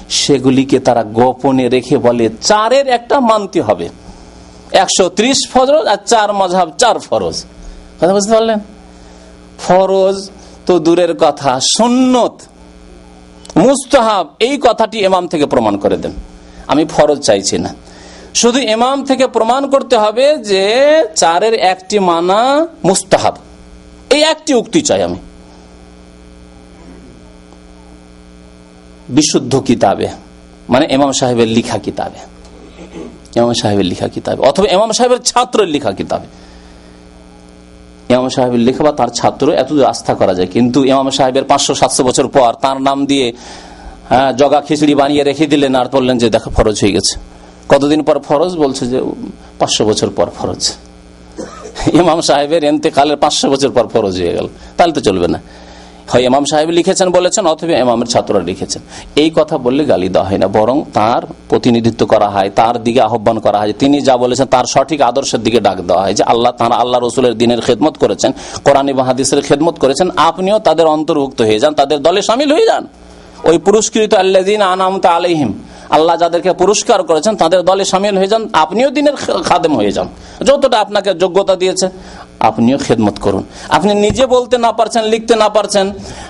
সেগুলিকে তারা গোপনে রেখে বলে 4-এর একটা মানতে হবে, 130 ফরজ আর 4 মাযহাব 4 ফরজ। কথা বুঝতে পারলেন? ফরজ তো দূরের কথা, সুন্নত মুস্তাহাব এই কথাটি ইমাম থেকে প্রমাণ করে দেন। আমি ফরজ চাইছি না, শুধু ইমাম থেকে প্রমাণ করতে হবে যে 4-এর একটি মানা মুস্তাহাব, এই একটি উক্তি চাই আমি। বিশুদ্ধ কিতাবে মানে ইমাম সাহেবের লিখা কিতাবে, ইমাম সাহেবের লিখা কিতাবে অথবা ইমাম সাহেবের ছাত্রের লিখা কিতাবে। ইমাম সাহেবের লেখা বা তার ছাত্র এত আস্থা করা যায়, কিন্তু ইমাম সাহেবের 500-700 বছর পর তার নাম দিয়ে জগা খিচুড়ি বানিয়ে রেখে দিলেন আর বললেন যে দেখো ফরজ হয়ে গেছে। কতদিন পর ফরজ? বলছে যে 500 বছর পর ফরজ। ইমাম সাহেবের ইন্তেকালের 500 বছর পর ফরজ হয়ে গেল, তাহলে তো চলবে না। হয় ইমাম সাহেব লিখেছেন বলেছেন অথবা ইমামের ছাত্ররা লিখেছেন, এই কথা বললে গালি দেওয়া হয় না, বরং তার প্রতিনিধিত্ব করা হয়, তার দিকে আহ্বান করা হয়, তিনি যা বলেছেন তার সঠিক আদর্শের দিকে ডাক দেওয়া হয় যে তাঁরা আল্লাহ রসুলের দিনের খেদমত করেছেন, কোরআন এবং হাদিসের খেদমত করেছেন, আপনিও তাদের অন্তর্ভুক্ত হয়ে যান, তাদের দলে শামিল হয়ে যান। ওই পুরস্কৃত আল্লাযীনা আনআমতা আলাইহিম, আল্লাহ যাদেরকে পুরস্কার করেছেন তাদের দলে শামিল হয়ে যান, আপনিও দিনের খাদেম হয়ে যান, যতটা আপনাকে যোগ্যতা দিয়েছে আপনিও খেদমত করুন। আপনি নিজে বলতে না পারছেন, লিখতে না পারছেন,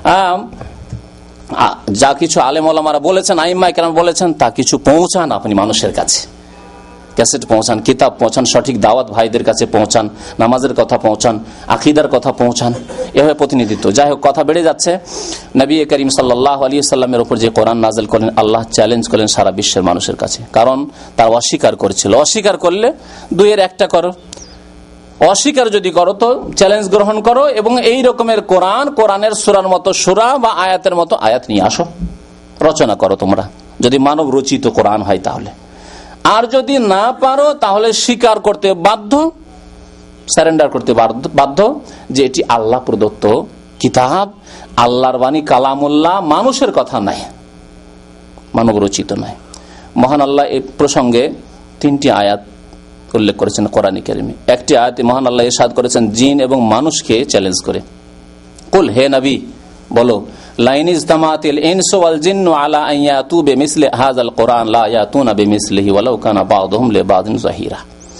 যা কিছু আলেম ওলামারা বলেছেন, আইম্মায়ে কেরাম বলেছেন, তা কিছু পৌঁছান আপনি মানুষের কাছে, ক্যাসেট পৌঁছান, কিতাব পৌঁছান, সঠিক দাওয়াত ভাইদের কাছে পৌঁছান, নামাজের কথা পৌঁছান, আকীদার কথা পৌঁছান, এভাবে প্রতিনিধিত্ব। যাই হোক, কথা বেড়ে যাচ্ছে। নবী করিম সাল্লাল্লাহু আলাইহি সাল্লামের উপর যে কোরআন নাযিল করলেন, আল্লাহ চ্যালেঞ্জ করলেন সারা বিশ্বের মানুষের কাছে, কারণ তার অস্বীকার করেছিল। অস্বীকার করলে 2-এর একটা করো, অস্বীকার যদি করো তো চ্যালেঞ্জ গ্রহণ করো এবং এই রকমের কোরআনের সূরার মতো সূরা বা আয়াতের মতো আয়াত নিয়ে আসো, রচনা করো তোমরা, যদি মানব রচিত কোরআন হয় তাহলে। আর যদি না পারো তাহলে স্বীকার করতে বাধ্য, সারেন্ডার করতে বাধ্য যে এটি আল্লাহ প্রদত্ত কিতাব, আল্লাহর বাণী, কালামুল্লাহ, মানুষের কথা নাই, মানব রচিত নাই। মহান আল্লাহ এই প্রসঙ্গে 3টি আয়াত উল্লেখ করেছেন কোরআনে কারিমে। একটি আয়াতে মহান আল্লাহ ইরশাদ করেছেন জিন এবং মানুষকে চ্যালেঞ্জ করে, কুল, হে নবী বলো, লাইন ইজতামাতিল ইনসু ওয়াল জিন্নু আলা আন ইয়াতু বিমিসলি হাযাল কুরআন লা ইয়াতুনা বিমিসলিহি ওয়ালাউ কানা বা'দুহুম লিবা'দিন যাহিরা।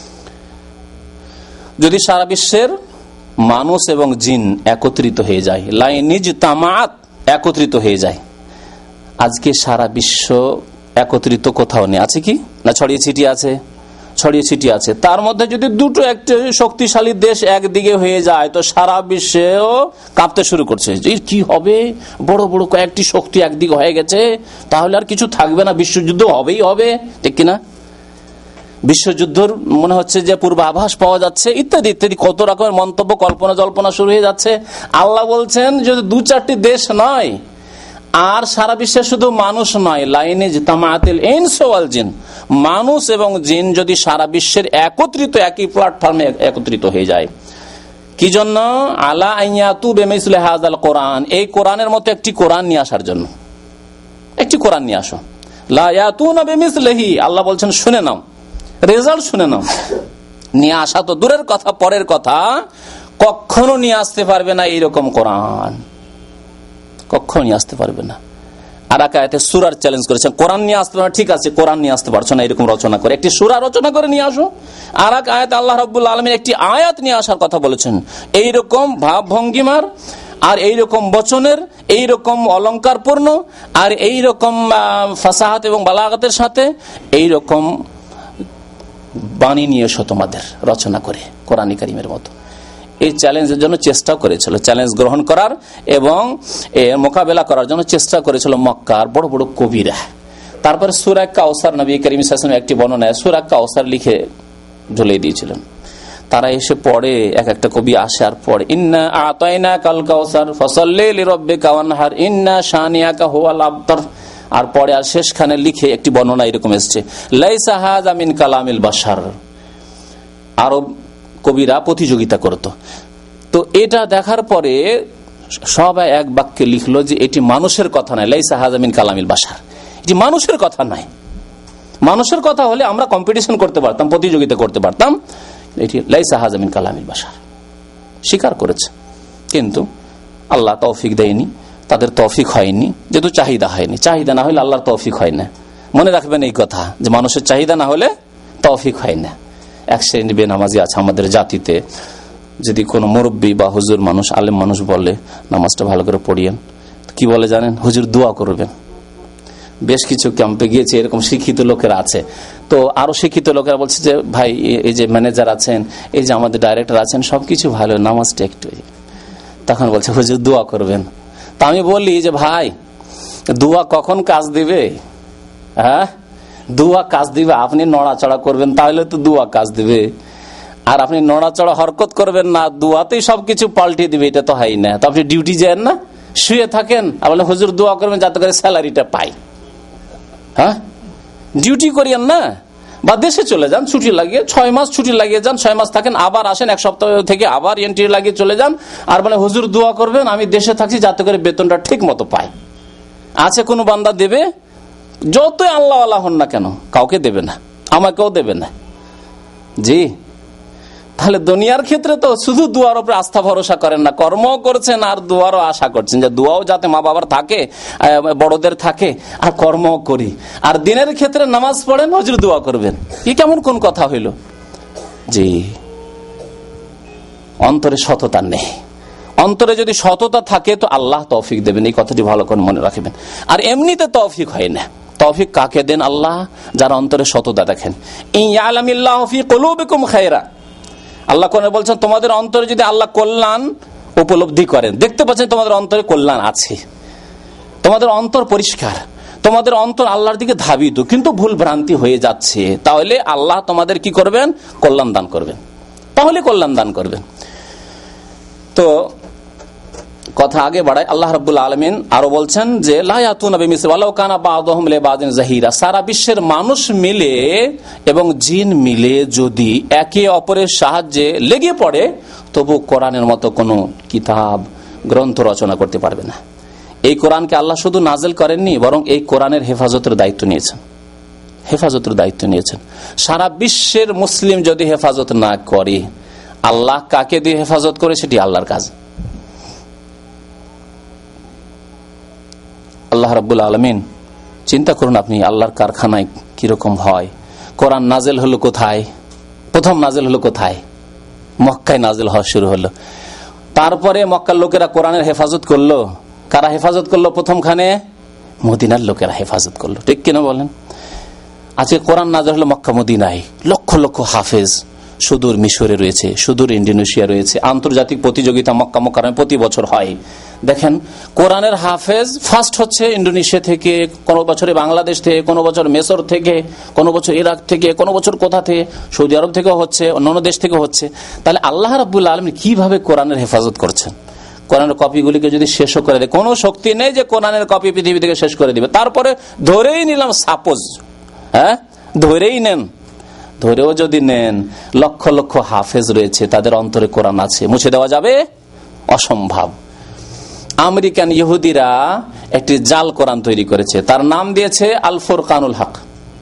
যদি সারা বিশ্বের মানুষ এবং জিন একত্রিত হয়ে যায়, লাইন ইজতামাত, একত্রিত হয়ে যায়। আজকে সারা বিশ্ব একত্রিত কোথাও নেই, আছে কি না? ছড়িয়ে ছিটিয়ে আছে, ছড়িয়ে ছিটিয়ে আছে। তার মধ্যে যদি দুটো একটি শক্তিশালী দেশ একদিকে হয়ে যায় তো সারা বিশ্বেও কাঁপতে শুরু করছে, কি হবে, বড় বড় কয়েকটি শক্তি একদিকে হয়ে গেছে, তাহলে আর কিছু থাকবে না, বিশ্বযুদ্ধ হবেই হবে, ঠিক কিনা? বিশ্বযুদ্ধর মনে হচ্ছে যে পূর্বাভাস পাওয়া যাচ্ছে, ইত্যাদি ইত্যাদি কত রকমের মন্তব্য, কল্পনা জল্পনা শুরু হয়ে যাচ্ছে। আল্লাহ বলছেন যদি 2-4টি দেশ নয়, আর সারা বিশ্বে শুধু মানুষ নয়, লাইনে জিতামাতিল ইনসু ওয়াল জিন, মানুষ এবং জিন যদি সারা বিশ্বের একত্রিত একই প্ল্যাটফর্মে একত্রিত হয়ে যায়, কি জন্য? আলা আইয়াতু বিমিসলি হাযাল কোরআন, এই কোরআনের মতো একটি কোরআন নিয়ে আসার জন্য। একটি কোরআন নিয়ে আসো, লা ইয়াতুনা বিমিসলিহি, আল্লাহ বলছেন শুনে নাও, রেজাল্ট শুনে নাও। নিয়ে আসা তো দূরের কথা, পরের কথা, কখনো নিয়ে আসতে পারবে না এইরকম কোরআন, কখনো নিয়ে আসতে পারবে না। আর এক আয়াতে সূরার চ্যালেঞ্জ করেছেন, কোরআন নিয়ে আসতে পারবে, ঠিক আছে কোরআন নিয়ে আসতে পারছো না, এরকম রচনা করে একটি সূরা রচনা করে নিয়ে আসো। আর এক আয়াতে আল্লাহ রাব্বুল আলামিন একটি আয়াত নিয়ে আসার কথা বলেছেন, এইরকম ভাব ভঙ্গিমার আর এইরকম বচনের, এইরকম অলঙ্কারপূর্ণ আর এইরকম ফাসাহাত এবং বালাগাতের সাথে এইরকম বাণী নিয়ে এসো তোমাদের, রচনা করে কোরআন কারীমের মতো। এই চ্যালেঞ্জের জন্য চেষ্টা করেছিল, চ্যালেঞ্জ গ্রহণ করার এবং এর মোকাবেলা করার জন্য চেষ্টা করেছিল মক্কার বড় বড় কবিরা। তারপরে সূরা কাউসার, নবী করিম সাল্লাল্লাহু আলাইহি ওয়াসাল্লাম একটি বর্ণনায় সূরা কাউসার লিখে ঝুলিয়ে দিয়েছিলেন। তারা এসে পড়ে, এক একটা কবি আসে আর পড়ে, ইন্না আতাইনাকাল কাউসার ফাসাল্লি লিরাব্বিকা ওয়ানহার ইন্না শানিয়াকা হুয়াল আবতার। আর পরে আর শেষখানে লিখে একটি বর্ণনা এরকম এসেছে, লাইসা হাযা মিন কালামিল বাশার। আরব কবিরা প্রতিযোগিতা করত। তো এটা দেখার পরে সবাই এক বাক্যে লিখলো যে এটি মানুষের কথা নয়, লাইসা হাযা মিন কালামিল বাশার, এটি মানুষের কথা নয়। মানুষের কথা হলে আমরা কম্পিটিশন করতে পারতাম, প্রতিযোগিতা করতে পারতাম, এটি লাইসা হাযা মিন কালামিল বাশার। স্বীকার করেছে, কিন্তু আল্লাহ তৌফিক দেয়নি, তাদের তৌফিক হয়নি, যেহেতু চাহিদা হয়নি। চাহিদা না হলে আল্লাহর তৌফিক হয় না। মনে রাখবেন এই কথা, যে মানুষের চাহিদা না হলে তৌফিক হয় না। এক শ্রেণী বেনামাজি আছে আমাদের জাতিতে, যদি কোনো মুরব্বী বা হুজুর মানুষ, আলেম মানুষ বলে নামাজটা ভালো করে পড়িয়েন, কি বলে জানেন? হুজুর দোয়া করবেন। বেশ কিছু ক্যাম্পে গিয়েছে, এরকম শিক্ষিত লোকেরা আছে। তো আরো শিক্ষিত লোকেরা বলছে যে ভাই, এই যে ম্যানেজার আছেন, এই যে আমাদের ডাইরেক্টর আছেন, সবকিছু ভালো, নামাজটা একটু। তখন বলছে হুজুর দোয়া করবেন। তা আমি বলি যে ভাই, দোয়া কখন কাজ দিবে? হ্যাঁ, দোয়া কাজ দিবে আপনি নড়াচড়া করবেন, তাহলে তো দোয়া কাজ দিবে। আর আপনি নড়াচড়া হরকত করবেন না, দোয়াতেই সবকিছু পাল্টে দিবে, এটা তো হয় না। তো আপনি ডিউটি যান না, শুয়ে থাকেন, আপনি হুজুর দোয়া করবেন যাতে করে স্যালারিটা পাই। হ্যাঁ, ডিউটি করিয়েন না, বা দেশে চলে যান, ছুটি লাগিয়ে 6 মাস ছুটি লাগিয়ে যান, 6 মাস থাকেন, আবার আসেন, 1 সপ্তাহ থেকে আবার এন্ট্রি লাগিয়ে চলে যান, আর বলে হুজুর দোয়া করবেন আমি দেশে থাকছি যাতে করে বেতনটা ঠিক মতো পাই। আছে কোনো বান্দা দেবে? যতই আল্লাহ আল্লাহ হন না কেন, কাউকে দেবে না, আমাকেও দেবে না। জি, তাহলে দুনিয়ার ক্ষেত্রে তো শুধু দুয়ার উপরে আস্থা ভরসা করেন না, কর্ম করছেন আর দুয়ারও আশা করছেন, যে দুয়াও যাতে মা বাবার থাকে, বড়দের থাকে, আর কর্ম করি। আর দিনের ক্ষেত্রে নামাজ পড়েন, হুজুর দোয়া করবেন, কি কেমন কোন কথা হইল? জি, অন্তরে সততা নেই। অন্তরে যদি সততা থাকে তো আল্লাহ তৌফিক দেবেন, এই কথাটি ভালো করে মনে রাখবেন। আর এমনিতে তৌফিক হয় না। তৌফিক কাকে দেন? আল্লাহ, যারা অন্তরে সততা দেখেন। ইয়ালামিল্লাহু ফি কুলুবিকুম খায়রা, আল্লাহ কোরআনে বলছেন তোমাদের অন্তরে যদি আল্লাহ কল্যাণ উপলব্ধি করেন, দেখতে পাচ্ছেন তোমাদের অন্তরে কল্যাণ আছে, তোমাদের অন্তর পরিষ্কার, তোমাদের অন্তর আল্লাহর দিকে ধাবিত, কিন্তু ভুল ভ্রান্তি হয়ে যাচ্ছে, তাহলে আল্লাহ তোমাদের কি করবেন? কল্যাণ দান করবেন। তাহলে কল্যাণ দান করবেন। তো কথা আগে বাড়ায়, আল্লাহ রাব্বুল আলামিন আরো বলছেন যে লা ইয়াতুনা বিমিসলি ওয়ালাউ কানা বাযুহুম লিবাযিন যাহিরা, সারা বিশ্বের মানুষ মিলে এবং জিন মিলে যদি একে অপরের সাহায্যে লেগে পড়ে, তবু কোরআনের মতো কোনো কিতাব গ্রন্থ রচনা করতে পারবে না। এই কোরআনকে আল্লাহ শুধু নাজিল করেননি, বরং এই কোরআনের হেফাজতের দায়িত্ব নিয়েছেন। হেফাজতের দায়িত্ব নিয়েছেন। সারা বিশ্বের মুসলিম যদি হেফাজত না করে, আল্লাহ কাকে দিয়ে হেফাজত করে সেটি আল্লাহর কাজ। আল্লাহ রাব্বুল আলামিন, চিন্তা করুন আপনি, আল্লাহর কারখানায় কিরকম হয়। কোরআন নাজেল হলো কোথায়? প্রথম নাজেল হলো কোথায়? মক্কায় নাজেল হওয়া শুরু হলো। তারপরে মক্কার লোকেরা কোরআনের হেফাজত করলো। কারা হেফাজত করলো? প্রথমখানে মদিনার লোকেরা হেফাজত করলো, ঠিক কিনা বলেন? আজকে কোরআন নাজেল হলো মক্কা মদিনায়, লক্ষ লক্ষ হাফেজ সুদূর মিশরে রয়েছে, সুদূর ইন্দোনেশিয়া রয়েছে। আন্তর্জাতিক প্রতিযোগিতা মক্কা মুকাররমে প্রতি বছর হয়। দেখেন, কোরআনের হাফেজ ফার্স্ট হচ্ছে ইন্দোনেশিয়া থেকে, কোন বছরে বাংলাদেশ থেকে, কোন বছর মেসর থেকে, কোন বছর ইরাক থেকে, কোন বছর কোথা থেকে, সৌদি আরব থেকে হচ্ছে, অন্যান্য দেশ থেকে হচ্ছে। তাহলে আল্লাহ রাব্বুল আলামিন কিভাবে কোরআনের হেফাজত করছেন? কোরআনের কপিগুলিকে যদি শেষ করে দেয়, কোনো শক্তি নেই যে কোরআনের কপি পৃথিবী থেকে শেষ করে দিবে। তারপরে ধরেই নিলাম, সাপোজ, হ্যাঁ ধরেই নেন, ধরেও যদি নেন লক্ষ লক্ষ হাফেজ রয়েছে, তাদের অন্তরে কোরআন আছে, মুছে দেওয়া যাবে? অসম্ভব। আমেরিকান ইহুদিরা একটি জাল কোরআন তৈরি করেছে, তার নাম দিয়েছে আল ফুরকানুল হক।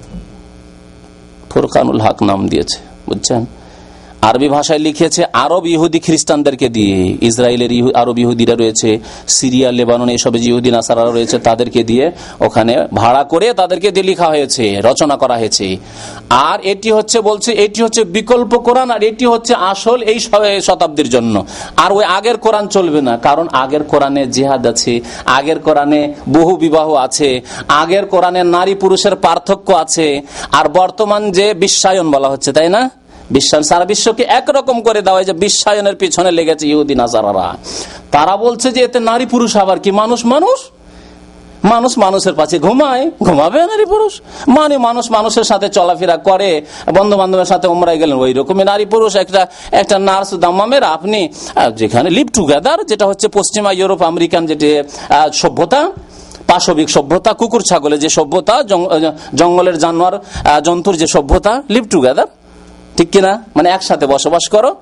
ফুরকানুল হক নাম দিয়েছে, বুঝছেন? আরবি ভাষায় লিখেছে আরব ইহুদি খ্রিস্টানদেরকে দিয়ে। ইসরায়েলের আরব ইহুদিরা রয়েছে, সিরিয়া লেবানন এসব ইহুদি নাসারা রয়েছে, তাদেরকে দিয়ে ওখানে ভাড়া করে তাদেরকে দিয়ে লেখা হয়েছে, রচনা করা হয়েছে। আর এটি হচ্ছে, বলছে এটি হচ্ছে বিকল্প কোরআন, আর এটি হচ্ছে আসল এই শতাব্দীর জন্য। আর ওই আগের কোরআন চলবে না, কারণ আগের কোরআনে জিহাদ আছে, আগের কোরআনে বহু বিবাহ আছে, আগের কোরআনে নারী পুরুষের পার্থক্য আছে। আর বর্তমান যে বিশ্বায়ন বলা হচ্ছে, তাই না, বিশ্বায়ন, সারা বিশ্বকে একরকম করে দেওয়া, যে বিশ্বায়নের পিছনে লেগেছে ইহুদি নাসারারা। তারা বলছে যে এতে নারী পুরুষ আবার কি, মানুষ মানুষ মানুষ মানুষের পাশে ঘুমায়, ঘুমাবে নারী পুরুষ, মানে মানুষ মানুষের সাথে চলাফেরা করে, বন্ধু বান্ধবের সাথে উমরায় গেলেন ওই রকমই নারী পুরুষ। একটা নার্স দাম্মামের আপনি যেখানে লিভ টুগেদার, যেটা হচ্ছে পশ্চিমা ইউরোপ আমেরিকান যেটি সভ্যতা, পাশবিক সভ্যতা, কুকুর ছাগলের যে সভ্যতা, জঙ্গলের জানোয়ার জন্তুর যে সভ্যতা, লিভ টুগেদার, ঠিক কিনা, মানে একসাথে বসবাস করো,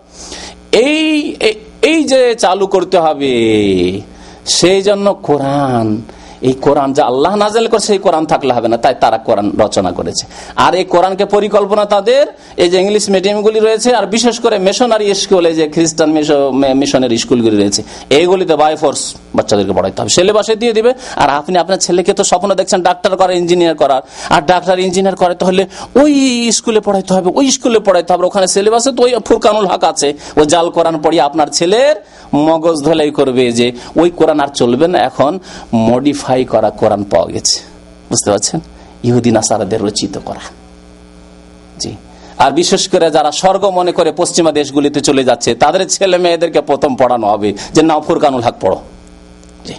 এই যে চালু করতে হবে। সেই জন্য কোরআন, এই কোরআন যা আল্লাহ নাযিল করেছে, এই কোরআন থাকলে হবে না, তাই তারা কোরআন রচনা করেছে। আর এই কোরআনকে পরিকল্পনা তাদের এই যে ইংলিশ মিডিয়ামগুলি রয়েছে, আর বিশেষ করে মিশনারি স্কুলে, যে খ্রিস্টান মিশনের স্কুলগুলি রয়েছে, এইগুলিতে বাই ফোর্স বাচ্চাদেরকে পড়াইতে হবে, সিলেবাসে দিয়ে দিবে। আর আপনি আপনার ছেলেকে তো স্বপ্ন দেখছেন ডাক্তার করার, ইঞ্জিনিয়ার করার, আর ডাক্তার ইঞ্জিনিয়ার করাতে হলে ওই স্কুলে পড়াইতে হবে, ওই স্কুলে পড়াইতে হবে, ওখানে সিলেবাসে তো ওই ফুরকানুল হক আছে। ও জাল কোরআন পড়িয়ে আপনার ছেলের মগজ ধোলাই করবে যে ওই কোরআন আর চলবে না, এখন মডিফাই করা কোরআন পাওয়া গেছে। বুঝতে পারছেন? ইহুদি নাসারাদের রচিত করা। জি। আর বিশেষ করে যারা স্বর্গ মনে করে পশ্চিমা দেশগুলিতে চলে যাচ্ছে, তাদের ছেলে মেয়েদেরকে প্রথম পড়ানো হবে যে নাও ফুরকানুল হক পড়ো। জি।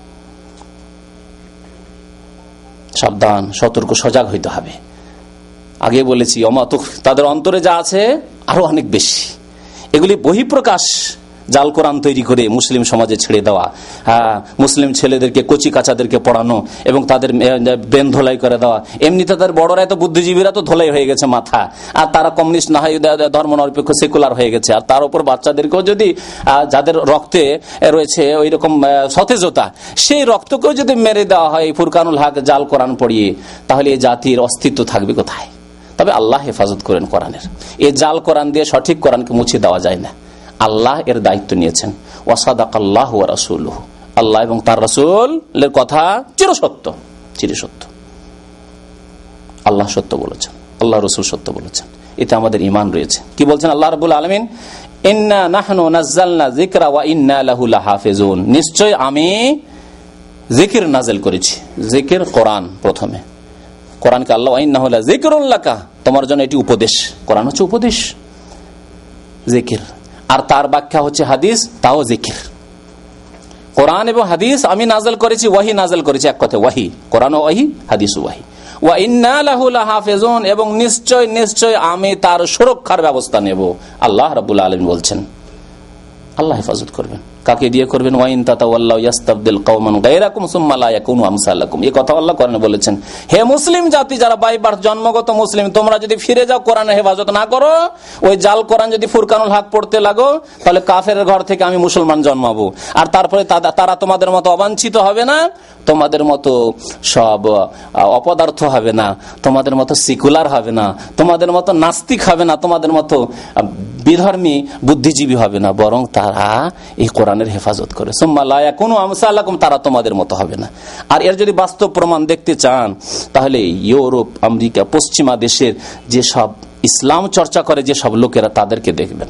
সাবধান, সতর্ক, সজাগ হইতে হবে। আগে বলেছি তাদের অন্তরে যা আছে আরো অনেক বেশি। এগুলি বহিঃপ্রকাশ জাল কোরআন তৈরি করে মুসলিম সমাজে ছেড়ে দেওয়া, মুসলিম ছেলেদেরকে কচি কাচাদেরকে পড়ানো এবং তাদের ব্রেন ধোলাই করে দেওয়া। এমনি তাদের বড়রা তো বুদ্ধিজীবীরা তো ধোলাই হয়ে গেছে মাথা, আর তারা কমিউনিস্ট না হয় ধর্ম নিরপেক্ষ সেকুলার হয়ে গেছে। আর তার উপর বাচ্চাদেরকেও যদি যাদের রক্তে রয়েছে ওই রকম সতেজতা, সেই রক্তকেও যদি মেরে দেওয়া হয় ফুরকানুল হক জাল কোরআন পড়িয়ে, তাহলে এই জাতির অস্তিত্ব থাকবে কোথায়? তবে আল্লাহ হেফাজত করেন কোরআনের। এই জাল কোরআন দিয়ে সঠিক কোরআনকে মুছে দেওয়া যায় না। আল্লাহ এর দায়িত্ব নিয়েছেন। ওয়াসাদাকাল্লাহু ওয়া রাসূলুহু, আল্লাহ এবং তার রাসূলের কথা চিরসত্য, চিরসত্য। আল্লাহ সত্য বলেছেন, আল্লাহ রাসূল সত্য বলেছেন, এতে আমাদের ঈমান রয়েছে। কি বলছেন আল্লাহ রাব্বুল আলামিন? ইন্না নাহনু নাযালনা যিকরা ওয়া ইন্না লাহু লাহাফিজুন, নিশ্চয় আমি জিকির নাযিল করেছি। জিকির কোরআন, প্রথমে কোরআনকে আল্লাহ ওয়া ইন্নাহু লাযিকরুল লাকা, তোমার জন্য এটি উপদেশ। কোরআন হচ্ছে উপদেশ, জিকির। আর তার ব্যাখ্যা হচ্ছে হাদিস, তাও জিকির। কোরআন এবং হাদিস আমি নাযিল করেছি, ওয়াহি নাযিল করেছি, এক কথা ওয়াহি, কোরআন ও ওয়াহি, হাদিস ও ওয়াহি। ওয়া ইন্না লাহু লাহাফিজুন, এবং নিশ্চয় নিশ্চয় আমি তার সুরক্ষার ব্যবস্থা নেব। আল্লাহ রাব্বুল আলামিন বলছেন আল্লাহ হেফাজত করবেন। কাকে দিয়ে করবেন? ওয়াইন তাতাওয়াল্লাউ ইস্তাবদিল কওমান গায়রাকুম সুম্মা লা ইয়াকুনু আমসালাকুম, এই কথা আল্লাহ কোরআনে বলেছেন। হে মুসলিম জাতি, যারা বাই বার্থ জন্মগত মুসলিম, তোমরা যদি ফিরে যাও, কোরআনের হেফাজত না করো, ওই জাল কোরআন যদি ফুরকানুল হক পড়তে লাগো, তাহলে কাফের ঘর থেকে আমি মুসলমান জন্মাবো। আর তারপরে তারা তোমাদের মতো অবাঞ্ছিত হবে না, তোমাদের মতো সব অপদার্থ হবে না, তোমাদের মতো সেকুলার হবে না, তোমাদের মতো নাস্তিক হবে না, তোমাদের মতো বিধর্মী বুদ্ধিজীবী হবে না, বরং তারা এই কোরআনের হেফাজত করে। সুম্মা লা ইয়াকুনু আমসালাকুম, তারা তোমাদের মতো হবে না। আর এর যদি বাস্তব প্রমাণ দেখতে চান, তাহলে ইউরোপ, আমেরিকা, পশ্চিমা দেশের যে সব ইসলাম চর্চা করে যে সব লোকেরা, তাদেরকে দেখবেন।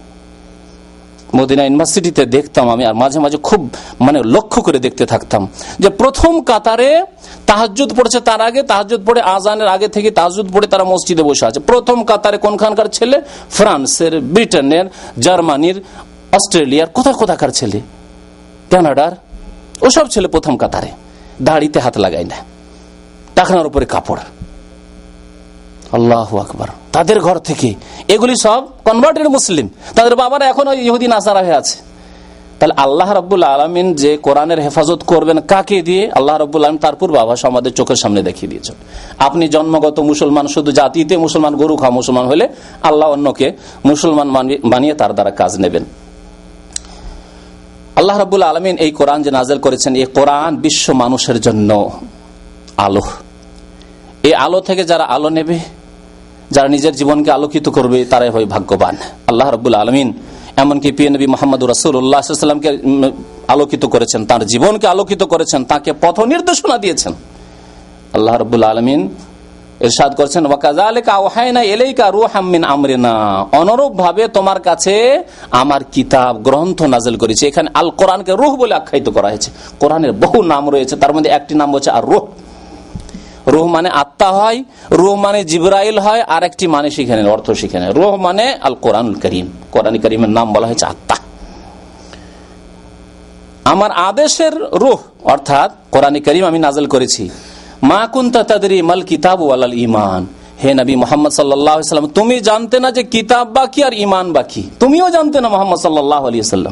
মদিনা ইউনিভার্সিটিতে দেখতাম আমি, আর মাঝে মাঝে খুব লক্ষ্য করে দেখতে থাকতাম যে প্রথম কাতারে তাহাজ্জুদ পড়ছে, তার আগে তাহাজ্জুদ পড়ে, আজানের আগে থেকে তাহাজ্জুদ পড়ে তারা মসজিদে বসে আছে। প্রথম কাতারে কোনখানকার ছেলে? ফ্রান্সের, ব্রিটেনের, জার্মানির, অস্ট্রেলিয়ার, কোথাকার ছেলে, কানাডার, ওসব ছেলে প্রথম কাতারে। দাড়িতে হাত লাগায় না, টাকনার উপরে কাপড়। আল্লাহু আকবার। তাদের ঘর থেকে এগুলি সব কনভার্টেড মুসলিম, তাদের বাবারা এখনো ইহুদি নাসারা হয়ে আছে। তাহলে আল্লাহ রাব্বুল আলামিন যে কোরআনের হেফাজত করবেন কাকে দিয়ে? আল্লাহ রাব্বুল আলামিন তার পূর্বাভাস আমাদের চোখের সামনে দেখিয়ে দিয়েছেন। আপনি জন্মগত মুসলমান, শুধু জাতিতে মুসলমান, গরু খাওয়া মুসলমান হলে আল্লাহ অন্যকে মুসলমান বানিয়ে তার দ্বারা কাজ নেবেন। আল্লাহ রাব্বুল আলামিন এই কোরআন যে নাযিল করেছেন, এই কোরআন বিশ্ব মানুষের জন্য আলো। এই আলো থেকে যারা আলো নেবে, যারা নিজের জীবনকে আলোকিত করবে, তারাই হয় ভাগ্যবান। আল্লাহ রাব্বুল আলামিন এমনকি প্রিয় নবী মুহাম্মদুর রাসূলুল্লাহ সাল্লাল্লাহু আলাইহি ওয়াসাল্লামকে আলোকিত করেছেন, তার জীবনকে আলোকিত করেছেন, তাকে পথ নির্দেশনা দিয়েছেন। আল্লাহ রাব্বুল আলামিন ইরশাদ করেছেন, ওয়া কাযালিকা আওহায়না ইলাইকা রূহাম মিন আমরিনা, অনুরূপ ভাবে তোমার কাছে আমার কিতাব, গ্রন্থ নাযিল করেছি। এখানে আল কোরআনকে রূহ বলে আখ্যায়িত করা হয়েছে। কোরআনের বহু নাম রয়েছে, তার মধ্যে একটি নাম হচ্ছে আর রূহ। রূহ মানে আত্মা হয়, রূহ মানে জিবরাইল হয়, আর একটি মানে সেখানে অর্থ সেখানে রূহ মানে আল কোরআনুল কারীম। কোরআন কারীমের নাম বলা হয়েছে আত্মা। আমার আদেশের রূহ অর্থাৎ কোরআন কারীম আমি নাযিল করেছি। মা কুনতা তাদরি মাল কিতাব ওয়ালাল ঈমান, হে নবী মুহাম্মদ সাল্লাল্লাহু আলাইহি ওয়াসাল্লাম, তুমি জানতে না যে কিতাব বাকি আর ঈমান বাকি, তুমিও জানতে না মুহাম্মদ সাল্লাল্লাহু আলাইহি ওয়াসাল্লাম।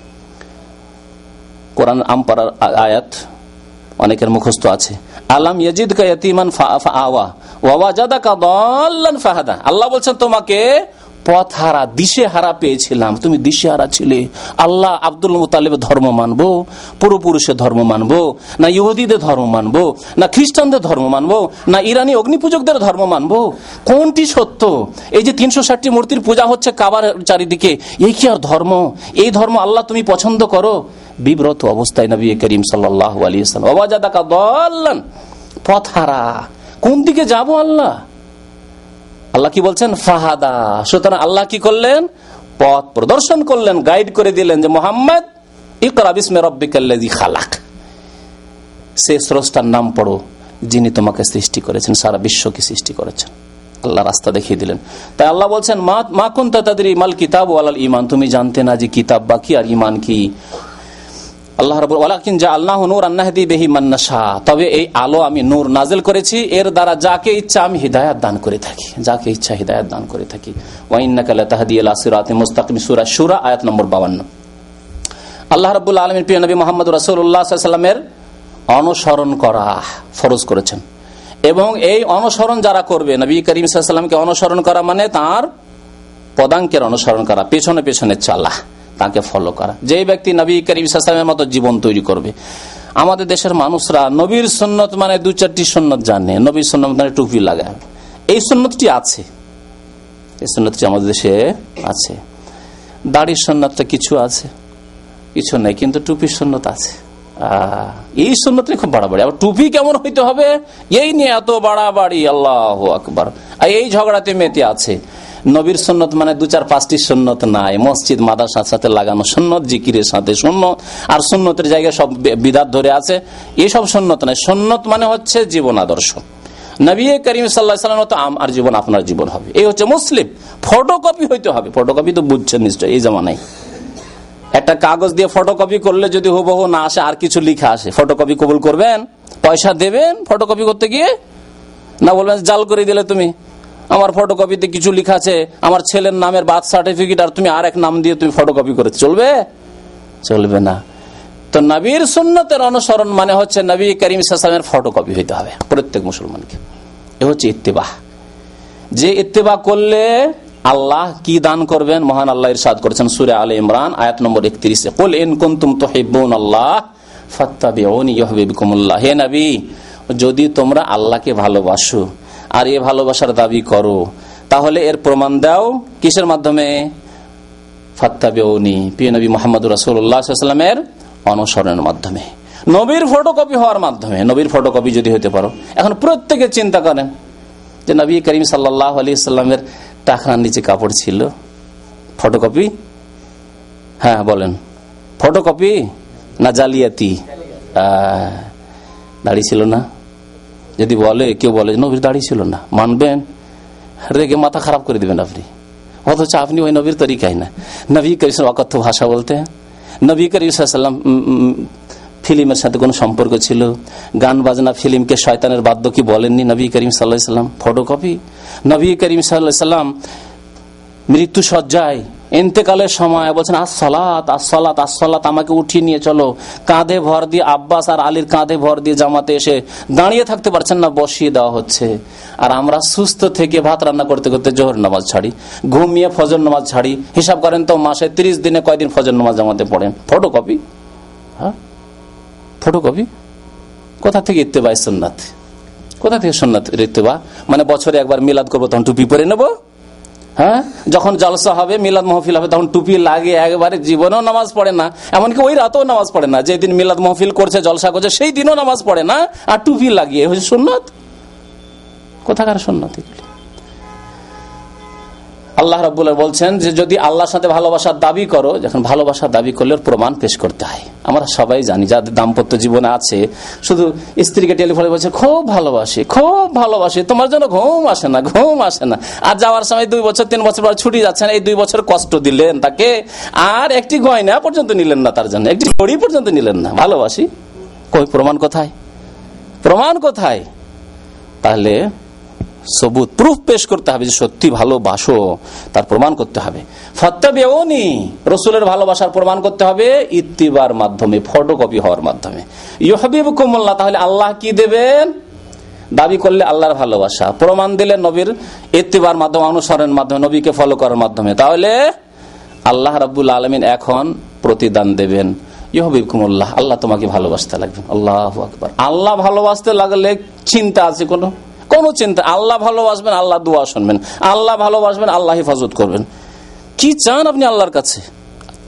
কোরআন আমপাড়ার আয়াত অনেকের মুখস্থ আছে, আলাম ইয়াজিদকা ইয়াতীমান ফাআওয়া ওয়া ওয়াজাদাকা দাল্লান ফাহাদা। আল্লাহ বলছেন তোমাকে পথহারা, দিশেহারা পেয়েছিলাম, তুমি দিশেহারা ছিলে। আল্লাহ আব্দুল মুতালিবের ধর্ম মানবো, পূর্বপুরুষের ধর্ম মানবো, না ইহুদিদের ধর্ম মানবো, না খ্রিস্টানদের ধর্ম মানবো, না ইরানি অগ্নিপূজকদের ধর্ম মানবো? কোনটি সত্য? এই যে 360টি মূর্তির পূজা হচ্ছে কাবার চারিদিকে, এই কি আর ধর্ম? এই ধর্ম আল্লাহ তুমি পছন্দ করো? বিব্রত অবস্থায় নবী করিম সাল্লাল্লাহু আলাইহি ওয়াসাল্লাম ওয়াজাদাকা দাল্লান, পথহারা, কোন দিকে যাব আল্লাহ? আল্লাহ কি বলছেন? ফাহাদা। সুতরাং আল্লাহ কি করলেন? পথ প্রদর্শন করলেন, গাইড করে দিলেন যে মুহাম্মদ ইকরা বিসমি রাব্বিকাল্লাযী খালাক, সে স্রষ্টার নাম পড়ো যিনি তোমাকে সৃষ্টি করেছেন, সারা বিশ্বকে সৃষ্টি করেছেন। আল্লাহ রাস্তা দেখিয়ে দিলেন। তাই আল্লাহ বলছেন মা কুনতা তাদরি মাল কিতাব ওয়ালাল ঈমান, তুমি জানতে না যে কিতাব বা কি আর ঈমান কি। আল্লাহ রাব্বুল ওয়ালাকিন জাআলনাহু নূরান নাহদি বিহি মান নাশা, তবে এই আলো আমি নূর নাজিল করেছি, এর দ্বারা যাকে ইচ্ছা আমি হিদায়াত দান করে থাকি, যাকে ইচ্ছা হিদায়াত দান করে থাকি। ওয়া ইন্নাকা লাতাহদি ইলা সিরাতিন মুস্তাকিম, সূরা শুরা আয়াত নম্বর 52। আল্লাহ রাব্বুল আলামিন প্রিয় নবী মুহাম্মদ রাসূলুল্লাহ সাল্লাল্লাহু আলাইহি ওয়াসাল্লামের অনুসরণ করা ফরজ করেছেন, এবং এই অনুসরণ যারা করবে, নবী করিম সাল্লাল্লাহু আলাইহি ওয়াসাল্লামকে অনুসরণ করা মানে তার পদাঙ্কের অনুসরণ করা, পেছনে পেছনে চলা, তাকে ফলো করা। যে ব্যক্তি নবী করিম সাল্লাল্লাহু আলাইহি ওয়াসাল্লামের মতো জীবন তৈরি করবে। আমাদের দেশের মানুষরা নবীর সুন্নত মানে 2-4টি সুন্নত জানে, নবীর সুন্নত মানে টুপি লাগায়, এই সুন্নতটি আছে, এই সুন্নতটি আমাদের দেশে আছে। দাড়ির সুন্নতটা কিছু আছে, কিছু নাই, কিন্তু টুপির সুন্নত আছে। এই সুন্নতটা খুব বাড়াবাড়ি। আবার টুপি কেমন হইতে হবে এই নিয়ে এত বাড়াবাড়ি, আল্লাহু আকবার। এই ঝগড়াতে মেতে আছে। নবীর সুন্নত মানে 2-4-5টি সুন্নত নাই, মসজিদ মাদ্রাসার সাথে লাগানো সুন্নত, জিকিরের সাথে সুন্নত, আর সুন্নতের জায়গায় সব বিদআত ধরে আছে, এসব সুন্নত নাই। সুন্নত মানে হচ্ছে জীবন আদর্শ। নবী করিম সাল্লাল্লাহু আলাইহি ওয়াসাল্লাম তো আর জীবন আপনার জীবন হবে, এই হচ্ছে মুসলিম। ফটোকপি হইতে হবে, ফটোকপি তো বুঝছেন নিশ্চয়, এই জামানায় একটা কাগজ দিয়ে ফটোকপি করলে যদি হুবহু না আসে, আর কিছু লিখা আসে, ফটোকপি কবুল করবেন? পয়সা দেবেন ফটোকপি করতে গিয়ে? না বলবেন জাল করে দিলে তুমি, আমার ফটোকপিতে কিছু লিখা আছে আমার ছেলের নামের বার্থ সার্টিফিকেট, আর তুমি আর এক নাম দিয়ে তুমি ফটোকপি করে, চলবে? চলবে না। তো নবীর সুন্নতের অনুসরণ মানে হচ্ছে নবী করিম সাল্লাল্লাহু আলাইহি ওয়াসাল্লামের ফটোকপি হইতে হবে প্রত্যেক মুসলমানকে। এ হচ্ছে ইত্তেবা। যে ইত্তেবা করলে আল্লাহ কি দান করবেন, মহান আল্লাহ ইরশাদ করেছেন সূরা আলে ইমরান আয়াত নম্বর 31-এ, কুল ইন কুনতুম তুহিব্বুনাল্লাহ ফাত্তাবিউনি ইউহিব্বুকুমুল্লাহ। হে নবী, যদি তোমরা আল্লাহকে ভালোবাসো আর এ ভালোবাসার দাবি করো, তাহলে এর প্রমাণ দাও কিসের মাধ্যমে? ফাত্তাবিউনি, প্রিয় নবী মুহাম্মদুর রাসূলুল্লাহ সাল্লাল্লাহু আলাইহি ওয়াসাল্লামের অনুসরণের মাধ্যমে, নবীর ফটোকপি হওয়ার মাধ্যমে। নবীর ফটোকপি যদি হতে পারো। এখন প্রত্যেকে চিন্তা করেন যে নবী করিম সাল্লাল্লাহু আলাইহি ওয়াসাল্লামের টাকার নিচে কাপড় ছিল, ফটোকপি? হ্যাঁ বলেন, ফটোকপি না জালিয়াতি? দাড়ি ছিল না? যদি বলে কেউ বলে নবীর দাড়ি ছিল না, মানবেন? রেগে মাথা খারাপ করে দিবেন আপনি। অথচ আপনি ওই নবীর তরিকাই না। নবী করিম অকথ্য ভাষা বলতে, নবী করিম সাল্লাল্লাহু আলাইহি ওয়াসাল্লাম ফিল্মের সাথে কোনো সম্পর্ক ছিল? গান বাজনা ফিল্মকে শয়তানের বাদ্য কি বলেননি নবী করিম সাল্লাল্লাহু আলাইহি ওয়াসাল্লাম? ফটোকপি। নবী করিম সাল্লাল্লাহু আলাইহি ওয়াসাল্লাম মৃত্যু সজ্জায় ইন্তেকালের সময় বলছেন আসসালাত আসসালাত আসসালাত, আমাকে উঠিয়ে নিয়ে চলো। কাঁধে ভর দিয়ে আব্বাস আর আলীর কাঁধে ভর দিয়ে জামাতে এসে দাঁড়িয়ে থাকতে পারছেন না, বসিয়ে দেওয়া হচ্ছে। আর আমরা সুস্থ থেকে ভাত রান্না করতে করতে জোহর নামাজ ছাড়ি, ঘুমিয়ে ফজর নামাজ ছাড়ি। হিসাব করেন তো মাসে 30 দিনে কয়দিন ফজর নামাজ জামাতে পড়েন? ফটোকপি। হ্যাঁ, ফটোকপি। কোথা থেকে ইত্তেবা সুন্নাত? কোথা থেকে সুন্নাত ইত্তেবা? মানে বছরে একবার মিলাদ করবো তখন টুপি পরে নেব? হ্যাঁ, যখন জলসা হবে মিলাদ মাহফিল হবে তখন টুপি লাগে একবারে, জীবনেও নামাজ পড়ে না, এমনকি ওই রাতেও নামাজ পড়ে না। যেদিন মিলাদ মাহফিল করছে জলসা করছে সেই দিনও নামাজ পড়ে না, আর টুপি লাগিয়ে হচ্ছে সুন্নাত। কোথাকার সুন্নাত এগুলি? আল্লাহ রাব্বুল আলামিন বলছেন যে যদি আল্লাহর সাথে ভালোবাসার দাবি করো, যখন ভালোবাসার দাবি করলে প্রমাণ পেশ করতে হয়। আমরা সবাই জানি যাদের দাম্পত্য জীবনে আছে, শুধু স্ত্রীকে টেলিফোনে বলছে খুব ভালোবাসি খুব ভালোবাসি, তোমার জন্য ঘুম আসে না ঘুম আসে না, আর যাওয়ার সময় 2 বছর 3 বছর পর ছুটি যাচ্ছেন, এই 2 বছর কষ্ট দিলেন তাকে, আর একটি গয়না পর্যন্ত নিলেন না তার জন্য, একটি ঘড়ি পর্যন্ত নিলেন না। ভালোবাসি কই? প্রমাণ কোথায়? প্রমাণ কোথায়? তাহলে সবুত প্রুফ পেশ করতে হবে যে সত্যি ভালোবাসো, তার প্রমাণ করতে হবে। ফাত্তাবিউনি, রাসূলের ভালোবাসার প্রমাণ করতে হবে ইত্তিবার মাধ্যমে, ফটোকপি হওয়ার মাধ্যমে। ইউহিব্বুকুমুল্লাহ, তাহলে আল্লাহ কি দেবেন? দাবি করলে আল্লাহর ভালোবাসা, প্রমাণ দিলে নবীর ইত্তিবার মাধ্যমে, অনুসরণের মাধ্যমে, নবীকে ফলো করার মাধ্যমে, তাহলে আল্লাহ রাব্বুল আলামিন এখন প্রতিদান দেবেন। ইউহিব্বুকুমুল্লাহ, আল্লাহ তোমাকে ভালোবাসতে লাগবেন। আল্লাহু আকবার। আল্লাহ ভালোবাসতে লাগলে চিন্তা আছে কোনো চিন্তা? আল্লাহ ভালোবাসবেন, আল্লাহ দোয়া শুনবেন, আল্লাহ ভালোবাসবেন, আল্লাহ হেফাজত করবেন। কি চান আপনি আল্লাহর কাছে?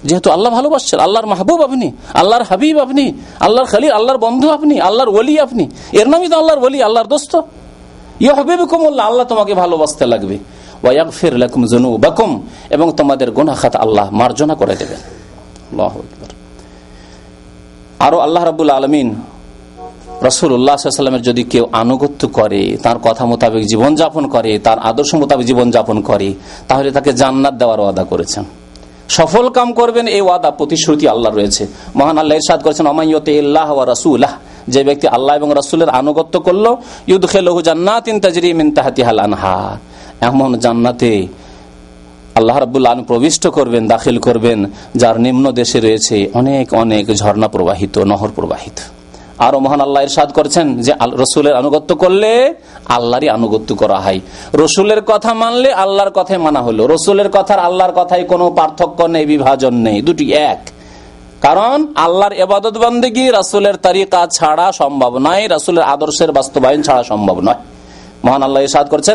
যেহেতু আল্লাহ ভালোবাসছেন, আল্লাহর মাহবুব আপনি, আল্লাহর হাবিব আপনি, আল্লাহর খলিল, আল্লাহর বন্ধু আপনি, আল্লাহর ওলি আপনি, এর নামই তো আল্লাহর ওলি, আল্লাহর দোস্ত। ইউহিব্বুকুমুল্লাহ, আল্লাহ তোমাকে ভালোবাসতে লাগবে। ওয়া ইয়াগফির লাকুম যুনুবাকুম, এবং তোমাদের গুনাহ খাতা আল্লাহ মার্জনা করে দেবেন। আল্লাহু আকবার। আরো আল্লাহ রাব্বুল আলামিন রাসূলুল্লাহ সাল্লাল্লাহু আলাইহি ওয়াসাল্লামের যদি কেউ আনুগত্য করে, তার কথা মোতাবেক জীবনযাপন করে, তার আদর্শ মোতাবেক জীবনযাপন করে, তাহলে তাকে জান্নাত দেওয়ার ওয়াদা করেছেন। সফল কাম করবেন এই ওয়াদা প্রতিশ্রুতি আল্লাহ রয়েছে। মহান আল্লাহ ইরশাদ করেছেন, ওয়া মান ইউতিল্লাহ ওয়া রাসূলাহ, যে ব্যক্তি আল্লাহ এবং রাসূলের আনুগত্য করলো, ইউদখিলুহু জান্নাতিন তাজরি মিন তাহতিহাল আনহার, এমন জান্নাতে আল্লাহ রাব্বুল আলামিন প্রবিষ্ট করবেন, দাখিল করবেন, যার নিম্ন দেশে রয়েছে অনেক অনেক ঝর্ণা প্রবাহিত, নহর প্রবাহিত। আরো মহান আল্লাহ ইরশাদ করেছেন যে রসুলের আনুগত্য করলে আল্লাহরই আনুগত্য করা হয়। রসুলের কথা মানলে আল্লাহর কথাই মানা হলো। রসুলের কথার আল্লাহর কথায় কোনো পার্থক্য নেই, বিভাজন নেই, দুটি এক। কারণ আল্লাহর ইবাদত বান্দেগী রাসূলের তরিকা ছাড়া সম্ভব নয়, রাসূলের আদর্শের বাস্তবায়ন ছাড়া সম্ভব নয়। মহান আল্লাহ ইরশাদ করেছেন,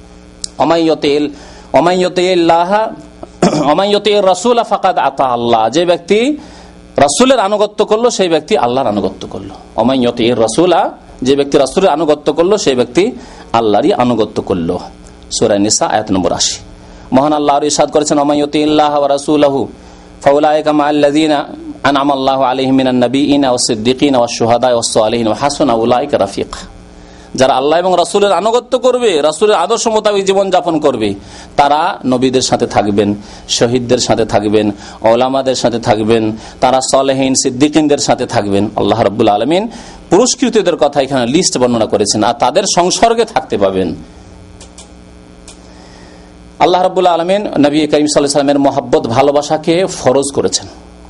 ওমান ইউতির রাসূল ফাকাদ আতা আল্লাহ, যে ব্যক্তি রাসূলের আনুগত্য করলো সেই ব্যক্তি আল্লাহর আনুগত্য করলো। ওমান ইউতির রাসূলা, যে ব্যক্তি রাসূলের আনুগত্য করলো সেই ব্যক্তি আল্লাহরই আনুগত্য করলো। সূরা নিসা আয়াত নম্বর 80। মহান আল্লাহ ইরশাদ করেছেন, ওমান ইউতিল্লাহ ওয়া রাসূলাহু ফাউলাইকা মাআল্লাযীনা আনআমা আল্লাহু আলাইহিম মিনান নাবিয়্যিনা ওয়াস সিদ্দীকিনা ওয়াশ শুহাদা'i ওয়াস সালিহিন ওয়া হাসুনা উলাইকা রাফিকা। যারা আল্লাহ এবং রাসূলের আনুগত্য করবে, রাসূলের আদর্শ মোতাবেক জীবনযাপন করবে, তারা নবীদের সাথে থাকবেন, শহীদদের সাথে থাকবেন, ওলামাদের সাথে থাকবেন, তারা সালেহিন সিদ্দিকিনদের সাথে থাকবেন। আল্লাহ রাব্বুল আলামিন পুরস্কৃতদের কথা এখানে লিস্ট বর্ণনা করেছেন, আর তাদের সংসর্গে থাকতে পাবেন। আল্লাহ রাব্বুল আলামিন নবী করিম সাল্লাল্লাহু আলাইহি ওয়াসাল্লামের মহব্বত, ভালোবাসাকে ফরজ করেছেন।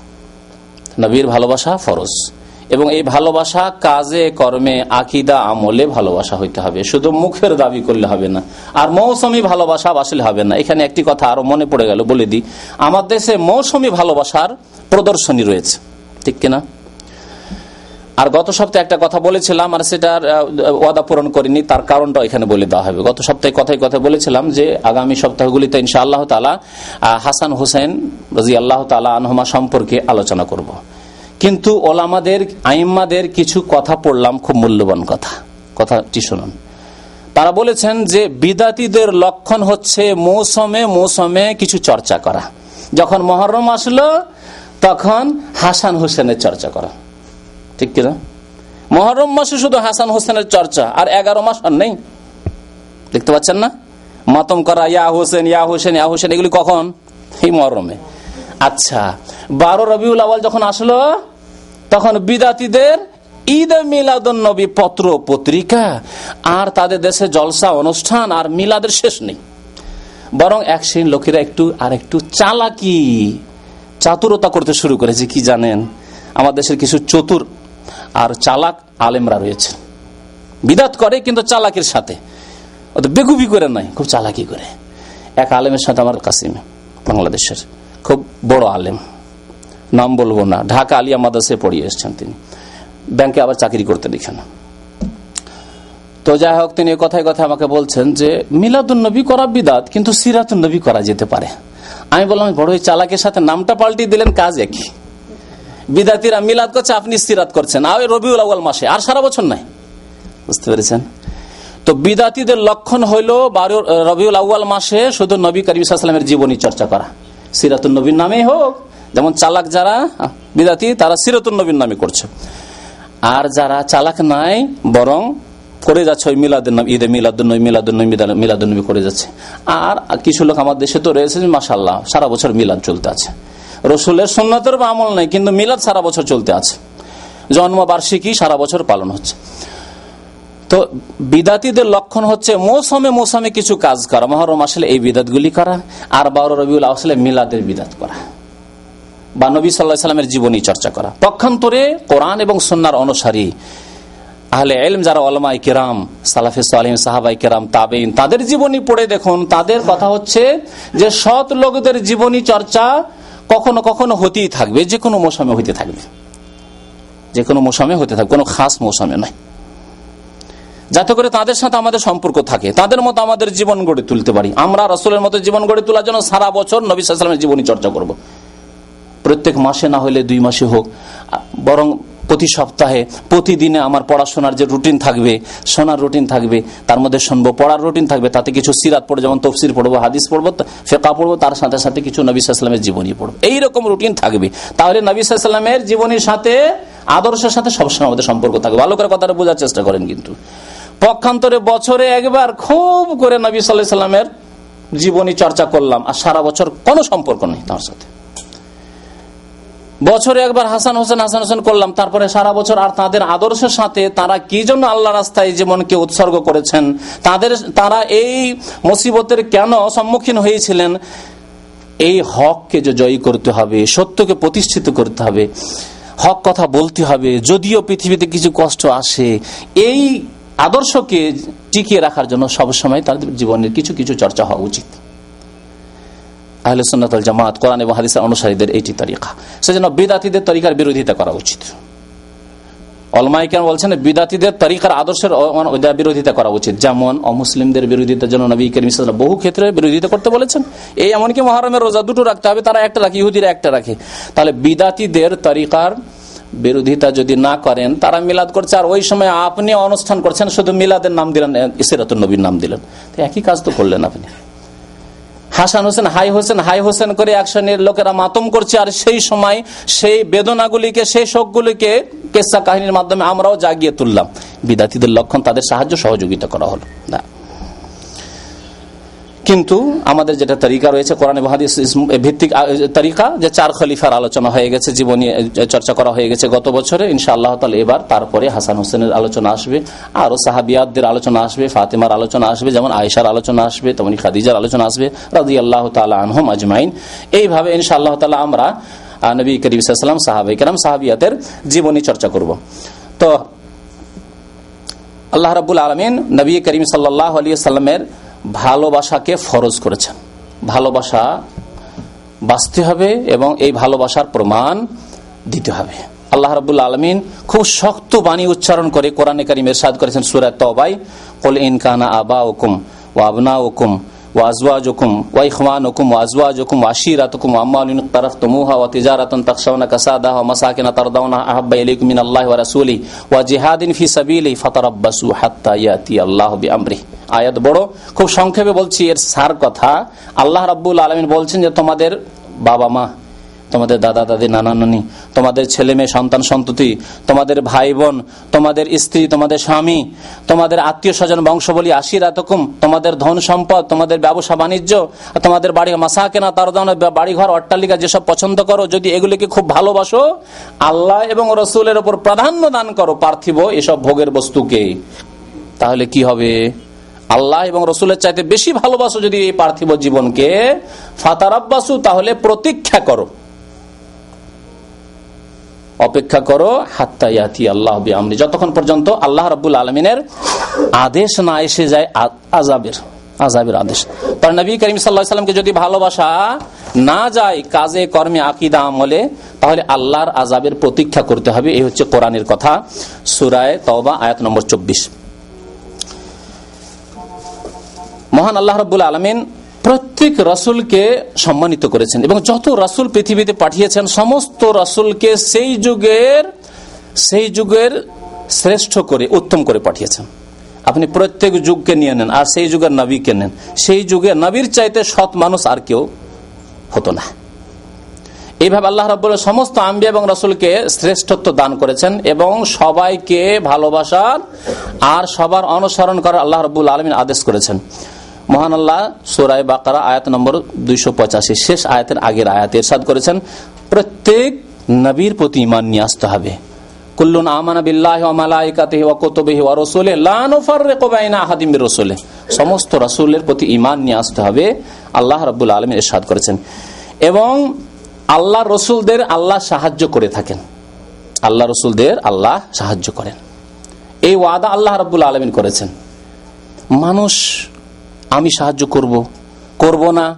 নবীর ভালোবাসা ফরজ, এবং এই ভালোবাসা কাজে কর্মে আকীদা আমলে ভালোবাসা হইতে হবে, শুধু মুখের দাবি করলে হবে না। আর মৌসুমী ভালোবাসা বাসলে হবে না। এখানে একটি কথা আরো মনে পড়ে গেল, বলে দিই। আমার দেশে মৌসুমী ভালোবাসার প্রদর্শনী রয়েছে, ঠিক কিনা? আর গত সপ্তাহে একটা কথা বলেছিলাম, আর সেটার ওয়াদা পূরণ করিনি, তার কারণটা এখানে বলে দেওয়া হবে। গত সপ্তাহে কথা বলেছিলাম যে আগামী সপ্তাহগুলিতে ইনশাআল্লাহ তাআলা হাসান হোসেন রাদিয়াল্লাহু তাআলা আনহুমা সম্পর্কে আলোচনা করব। কিন্তু ওলামাদের, আইম্মাদের কিছু কথা পড়লাম, খুব মূল্যবান কথাটি শুনুন। তারা বলেছেন যে বিদাতীদের লক্ষণ হচ্ছে মৌসুমে কিছু চর্চা করা। যখন মুহররম আসলো তখন হাসান হোসেনের চর্চা করা, ঠিক কিনা? মুহররম মাসে শুধু হাসান হোসেনের চর্চা, আর 11 মাস আর নেই। দেখতে পাচ্ছেন না? মাতম করা, ইয়া হোসেন ইয়া হোসেন ইয়া হোসেন, এগুলি কখন? এই মুহররমে। আচ্ছা, 12 রবিউল আউয়াল যখন আসলো তখন বিদাতীদের ঈদ মিলাদুন নবী পত্র পত্রিকা, আর তাদের দেশে জলসা অনুষ্ঠান, আর মিলাদের শেষ নেই। বরং এক শ্রেণীর লোকেরা একটু চাতুরতা করতে শুরু করেছে। কি জানেন? আমার দেশের কিছু চতুর আর চালাক আলেমরা রয়েছে, বিদাত করে কিন্তু চালাকির সাথে, বেকুবি করে নয়, খুব চালাকি করে। এক আলেমের সাথে আমার কাসিম, বাংলাদেশের খুব বড় আলেম, নাম বলবো না, ঢাকা আলিয়া মাদ্রাসায় পড়িয়ে এসছেন তিনি, ব্যাংকে আবার চাকরি করতে দেখেন। তো যাই হোক, তিনি কথায় আমাকে বলছেন যে মিলাদুন নবী করা বিদাত, কিন্তু সিরাতুন নবী করা যেতে পারে। আমি বললাম, বড় চালাকের সাথে নামটা পাল্টিয়ে দিলেন, কাজ একই। বিদাতিরা মিলাদ করছে, আপনি সিরাত করছেন, আর রবিউল আউয়াল মাসে, আর সারা বছর নাই। বুঝতে পেরেছেন? তো বিদাতীদের লক্ষণ হইল 12 রবিউল আউয়াল মাসে শুধু নবী করিম সাল্লাল্লাহু আলাইহি ওয়াসাল্লামের জীবনী চর্চা করা, সিরাতুন নবীর নামেই হোক। যেমন চালাক যারা বিদাতি, তারা সিরাতুন নবীর নামে করছে, আর যারা চালাক নাই বরং করে যাচ্ছে ওই মিলাদের নাম, ঈদে মিলাদুন নবী করে যাচ্ছে। আর কিছু লোক আমার দেশে তো রয়েছে, মাশাআল্লাহ, সারা বছর মিলাদ চলতে আছে। রসুলের সুন্নতের আমল নাই, কিন্তু মিলাদ সারা বছর চলতে আছে, জন্মবার্ষিকী সারা বছর পালন হচ্ছে। তো বিদাতীদের লক্ষণ হচ্ছে মৌসুমে কিছু কাজ করা, মুহররম আসলে এই বিদাতগুলি করা, আর 12 রবিউল আউয়াল আসলে মিলাদের বিদাত করা, বা নবী সাল্লাল্লাহু আলাইহি ওয়াসাল্লামের জীবনী চর্চা করা। পক্ষান্তরে কোরআন এবং সুন্নাহর অনুসারী আহলে ইলম যারা উলামায়ে কিরাম, সালাফে সালেহিন, সাহাবায়ে কিরাম, তাবেঈন, তাদের জীবনী পড়ে দেখুন, তাদের কথা হচ্ছে যে সৎ লোকদের জীবনী চর্চা কখনো কখনো হতেই থাকবে, যে কোনো মৌসুমে হতে থাকবে, কোনো খাস মৌসুমে নয়, যাতে করে তাদের সাথে আমাদের সম্পর্ক থাকে, তাদের মতো আমাদের জীবন গড়ে তুলতে পারি। আমরা রাসূলের মতো জীবন গড়ে তোলার জন্য সারা বছর নবী সাল্লাল্লাহু আলাইহি ওয়াসাল্লামের জীবনী চর্চা করব, প্রত্যেক মাসে না হলে 2 মাসে হোক, বরং প্রতি সপ্তাহে প্রতিদিনে আমার পড়াশোনার যে রুটিন থাকবে, শোনার রুটিন থাকবে, তার মধ্যে শুনবো, পড়ার রুটিন থাকবে, তাতে কিছু সিরাত পড়বো, যেমন তফসির পড়বো, হাদিস পড়বো, ফিকহ পড়বো, তার সাথে সাথে কিছু নবী সাল্লাল্লাহু আলাইহি ওয়াসাল্লামের জীবনী পড়বো। এইরকম রুটিন থাকবে, তাহলে নবী সাল্লাল্লাহু আলাইহি ওয়াসাল্লামের জীবনীর সাথে, আদর্শের সাথে সবসময় আমাদের সম্পর্ক থাকবে। ভালো করে কথাটা বোঝার চেষ্টা করেন। কিন্তু পক্ষান্তরে বছরে একবার খুব করে নবী সাল্লাল্লাহু আলাইহি ওয়াসাল্লামের জীবনী চর্চা করলাম, আর সারা বছর কোনো সম্পর্ক নেই তার সাথে। বছরে একবার হাসান হোসেন করলাম, তারপরে সারা বছর আর তাদের আদর্শের সাথে তারা কি জন্য আল্লাহ রাস্তায় জীবনকে উৎসর্গ করেছেন, তারা এই মুসিবতের কেন সম্মুখীন হয়েছিলেন, এই হককে যে জয়ী করতে হবে, সত্যকে প্রতিষ্ঠিত করতে হবে, হক কথা বলতে হবে, যদিও পৃথিবীতে কিছু কষ্ট আসে, এই আদর্শকে টিকিয়ে রাখার জন্য সবসময় তাদের জীবনের কিছু কিছু চর্চা হওয়া উচিত। আহলে সুন্নাত ওয়াল জামাত, কোরআন এবং হাদিসের অনুসারীদের এইটি তরিকা। সেজন্য বিদাতীদের তরিকার বিরোধিতা করা উচিত। উলামায়ে কেরাম বলছেন বিদাতীদের তরিকার আদর্শের বিরোধিতা করা উচিত। যেমন অমুসলিমদের বিরোধিতার জন্য নবী করিম সাল্লাল্লাহু আলাইহি ওয়াসাল্লাম বহু ক্ষেত্রে বিরোধিতা করতে বলেছেন। এই এমনকি মুহররমের রোজা 2টো রাখতে হবে, তারা একটা রাখে, ইহুদিরা একটা রাখে। তাহলে বিদাতীদের তরিকার বিরোধিতা যদি না করেন, তারা মিলাদ করছে আর ওই সময় আপনি অনুষ্ঠান করছেন, শুধু মিলাদের নাম দিলেন, সিরাতুন নবীর নাম দিলেন, একই কাজ তো করলেন আপনি। হাসান হোসেন হাই হোসেন করে এক শ্রেণীর লোকেরা মাতম করছে, আর সেই সময় সেই বেদনাগুলিকে, সেই শোকগুলিকে কিসসা কাহিনীর মাধ্যমে আমরাও জাগিয়ে তুললাম। বিদাতীদের লক্ষণ তাদের সাহায্য সহযোগিতা করা হলো না। কিন্তু আমাদের যেটা তরিকা রয়েছে কোরআন এবং হাদিস ভিত্তিক তরিকা, যে 4 খলিফার আলোচনা হয়ে গেছে, জীবনী চর্চা করা হয়ে গেছে গত বছরে, ইনশাআল্লাহ তাআলা এবার তারপরে হাসান হোসেনের আলোচনা আসবে, আরো সাহাবিয়াতদের আলোচনা আসবে, ফাতেমার আলোচনা আসবে, যেমন আয়েশার আলোচনা আসবে, তেমনি খাদিজার আলোচনা আসবে রাদিয়াল্লাহু তাআলা আনহুম আজমাইন। এইভাবে ইনশাআল্লাহ তাআলা আমরা নবী করিম সাল্লাল্লাহু আলাইহি ওয়াসাল্লাম, সাহাবায়ে কেরাম, সাহাবিয়াতের জীবনী চর্চা করব। তো আল্লাহ রাব্বুল আলামিন নবী করিম সাল্লাল্লাহু আলাইহি ওয়াসাল্লামের ভালোবাসাকে ফরজ করেছেন। ভালোবাসা বাঁচতে হবে এবং এই ভালোবাসার প্রমাণ দিতে হবে। আল্লাহ রাব্বুল আলামিন খুব শক্ত বাণী উচ্চারণ করে কোরআনে কারীমে ইরশাদ করেছেন সূরা তাওবায়, কুল ইন কানা আবাউকুম ওয়া আবনাউকুম ওয়া আজওয়াজুকুম ওয়া ইখওয়ানুকুম ওয়া আজওয়াজুকুম ওয়া আশীরাতুকুম ওয়া আমওয়ালুন ইকতারাফতুমুহা ওয়া তিজারাতান তাখশাউনা কাসাদাহা ওয়া মাসাকিন তারদাউনা আহাব্বা ইলাইকুম মিনাল্লাহি ওয়া রাসূলিহি ওয়া জিহাদিন ফি সাবিলিহি ফাতারাব্বাসু হাত্তা ইয়াতি আল্লাহু বিআমরিহি। আয়াত বড়, খুব সংক্ষেপে বলছি এর সার কথা। আল্লাহ রাব্বুল আলামিন বলছেন যে তোমাদের বাবা মা, তোমাদের দাদা দাদি, নানা নানি, তোমাদের ছেলে মেয়ে, সন্তান সন্ততি, তোমাদের ভাই বোন, তোমাদের স্ত্রী, তোমাদের স্বামী, তোমাদের আত্মীয় স্বজন, বংশবলী, আশিরাতুকুম, তোমাদের ধন সম্পদ, তোমাদের ব্যবসা বাণিজ্য, তোমাদের বাড়ি, মাসাকিনা তারদাউনা, বাড়িঘর, অট্টালিকা যেসব পছন্দ করো, যদি এগুলিকে খুব ভালোবাসো, আল্লাহ এবং রাসূলের উপর প্রাধান্য দান করো পার্থিব এসব ভোগের বস্তুকে, তাহলে কি হবে? আল্লাহ এবং রাসূলের চাইতে বেশি ভালোবাসো যদি এই পার্থিব জীবনকে, ফাতারাব্বাসু, তাহলে প্রতীক্ষা করো, অপেক্ষা করো, হাত্তা ইয়াতি আল্লাহ বিআমরি, যতক্ষণ পর্যন্ত আল্লাহ রাব্বুল আলামিনের আদেশ না এসে যায়, আযাবের আদেশ। তার নবী করিম সাল্লাল্লাহু আলাইহি ওয়াসাল্লামকে যদি ভালোবাসা না যায় কাজে কর্মে আকীদা আমলে, তাহলে আল্লাহর আযাবের প্রতীক্ষা করতে হবে। এই হচ্ছে কোরআনের কথা, সূরা তাওবা আয়াত নম্বর 24। মহান আল্লাহ রাব্বুল আলামিন প্রত্যেক রাসূলকে সম্মানিত করেছেন এবং যত রাসূল পৃথিবীতে পাঠিয়েছেন সমস্ত রাসূলকে সেই যুগের শ্রেষ্ঠ করে, উত্তম করে পাঠিয়েছেন। আপনি প্রত্যেক যুগকে নিয়ে নেন আর সেই যুগের নবীকে নেন, সেই যুগে নবীর চাইতে সৎ মানুষ আর কেউ হতো না। এইভাবে আল্লাহ রাব্বুল আলামিন সমস্ত আম্বিয়া এবং রাসূলকে শ্রেষ্ঠত্ব দান করেছেন এবং সবাইকে ভালোবাসার আর সবার অনুসরণ করার আল্লাহ রাব্বুল আলামিন আদেশ করেছেন। মহান আল্লাহ সূরা বাকারা আয়াত নম্বর 285 শেষ আয়াতের আগের আয়াতে ইরশাদ করেছেন, প্রত্যেক নবীর প্রতি ঈমান নিয়ে আসতে হবে। কুল্লুন আমানা বিল্লাহি ওয়া মালাইকাতিহি ওয়া কুতুবিহি ওয়া রাসূলিহি লা নুফাররিকু বাইনা আহাদিন মির রাসূলিহি, সমস্ত রাসূলের প্রতি ঈমান নিয়ে আসতে হবে, আল্লাহ রাব্বুল আলামিন ইরশাদ করেছেন। এবং আল্লাহ রাসূলদের আল্লাহ সাহায্য করে থাকেন, আল্লাহ রাসূলদের আল্লাহ সাহায্য করেন, এই ওয়াদা আল্লাহ রাব্বুল আলামিন করেছেন। মানুষ আমি সাহায্য করব না,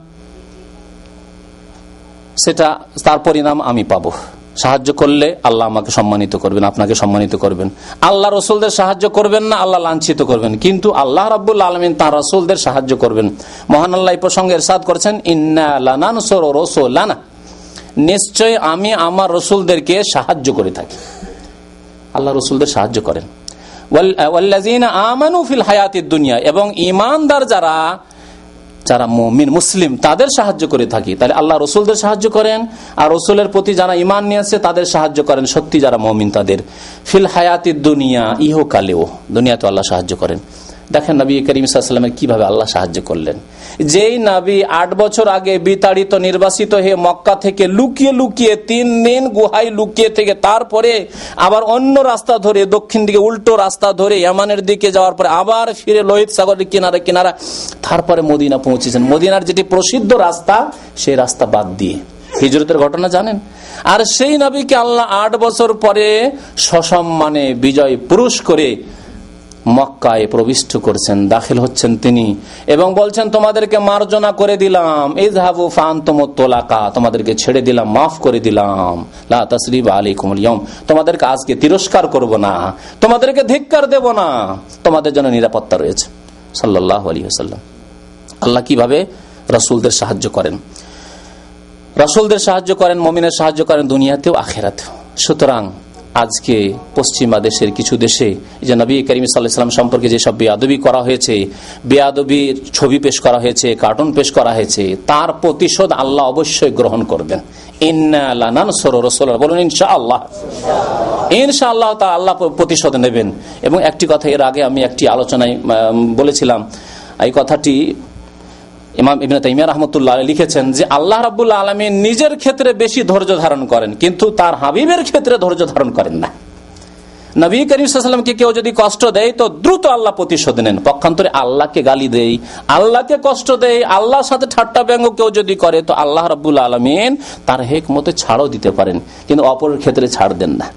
সেটা তার পরিণাম আমি পাবো। সাহায্য করলে আল্লাহ আমাকে সম্মানিত করবেন, আপনাকে সম্মানিত করবেন। আল্লাহ রাসূলদের সাহায্য করবেন না, আল্লাহ লাঞ্ছিত করবেন। কিন্তু আল্লাহ রাব্বুল আলামিন তার রাসূলদের সাহায্য করবেন। মহান আল্লাহ এই প্রসঙ্গে ইরশাদ করেছেন, ইন্না লানানসুরু রাসূলানা, নিশ্চয় আমি আমার রসুলদেরকে সাহায্য করে থাকি। আল্লাহ রসুলদের সাহায্য করেন। ওয়াল্লাযীনা আমানু ফিল হায়াতিদ দুনিয়া, এবং ঈমানদার যারা মুমিন মুসলিম তাদের সাহায্য করে থাকি। তাহলে আল্লাহ রসুলদের সাহায্য করেন, আর রসুলের প্রতি যারা ঈমান নিয়ে আসছে তাদের সাহায্য করেন, সত্যি যারা মুমিন তাদের। ফিল হায়াতিদ দুনিয়া, ইহকালেও, দুনিয়াতে আল্লাহ সাহায্য করেন। দেখেন নবী করিম সাল্লাল্লাহু আলাইহি ওয়াসাল্লামের কিভাবে আল্লাহ সাহায্য করলেন। যেই নবী 8 বছর আগে বিতাড়িত নির্বাসিত হয়ে মক্কা থেকে লুকিয়ে লুকিয়ে 3 দিন গুহায় লুকিয়ে থেকে তারপরে আবার অন্য রাস্তা ধরে দক্ষিণ দিকে উল্টো রাস্তা ধরে ইয়ামানের দিকে যাওয়ার পরে আবার ফিরে লোহিত সাগরের কিনারা তারপরে মদিনা পৌঁছেছেন। মদিনার যেটি প্রসিদ্ধ রাস্তা সেই রাস্তা বাদ দিয়ে, হিজরতের ঘটনা জানেন। আর সেই নবীকে আল্লাহ 8 বছর পরে সসম্মানে বিজয় পুরুষ করে মক্কায় প্রবিষ্ট করছেন, দাখিল হচ্ছেন তিনি, এবং বলছেন তোমাদেরকে মার্জনা করে দিলাম, ইযহাবু ফাআনতুমুত তুলাকা, তোমাদেরকে ছেড়ে দিলাম, মাফ করে দিলাম, লা তাসরিবা আলাইকুমুল ইয়াউম, তোমাদেরকে আজকে তিরস্কার করব না, তোমাদেরকে ধিক্কার দেব না, তোমাদের জন্য নিরাপত্তা রয়েছে। সাল্লাল্লাহু আলাইহি ওয়াসাল্লাম। আল্লাহ কিভাবে রাসূলদের সাহায্য করেন, রাসূলদের সাহায্য করেন, মুমিনের সাহায্য করেন দুনিয়াতেও আখিরাতেও। সুতরাং আজকে পশ্চিমা দেশের কিছু দেশে যে নবী করিম সাল্লাল্লাহু আলাইহি ওয়াসাল্লাম সম্পর্কে যেসব বেয়াদবি করা হয়েছে, বেয়াদবির ছবি পেশ করা হয়েছে, কার্টুন পেশ করা হয়েছে, তার প্রতিশোধ আল্লাহ অবশ্যই গ্রহণ করবেন। ইন্না লানানসুরু রাসূলাল্লাহ, বলুন ইনশাআল্লাহ। ইনশাআল্লাহ তা আল্লাহ প্রতিশোধ নেবেন। এবং একটি কথা এর আগে আমি একটি আলোচনায় বলেছিলাম, এই কথাটি ইমাম ইবনে তাইমিয়া রাহমাতুল্লাহ আলাইহি লিখেছেন যে আল্লাহ রাব্বুল আলামিন নিজের ক্ষেত্রে বেশি ধৈর্য ধারণ করেন, কিন্তু তার হাবিবের ক্ষেত্রে ধৈর্য ধারণ করেন না। নবী করিম সাল্লাল্লাহু আলাইহি ওয়াসাল্লামকে কেউ যদি কষ্ট দেয় তো দ্রুত আল্লাহ প্রতিশোধ নেন। পক্ষান্তরে আল্লাহকে গালি দেয়, আল্লাহকে কষ্ট দেয়, আল্লাহর সাথে ঠাট্টা ব্যঙ্গ কেউ যদি করে তো আল্লাহ রাব্বুল আলামিন তার হিকমতে ছাড়ও দিতে পারেন, কিন্তু অপরের ক্ষেত্রে ছাড় দেন না।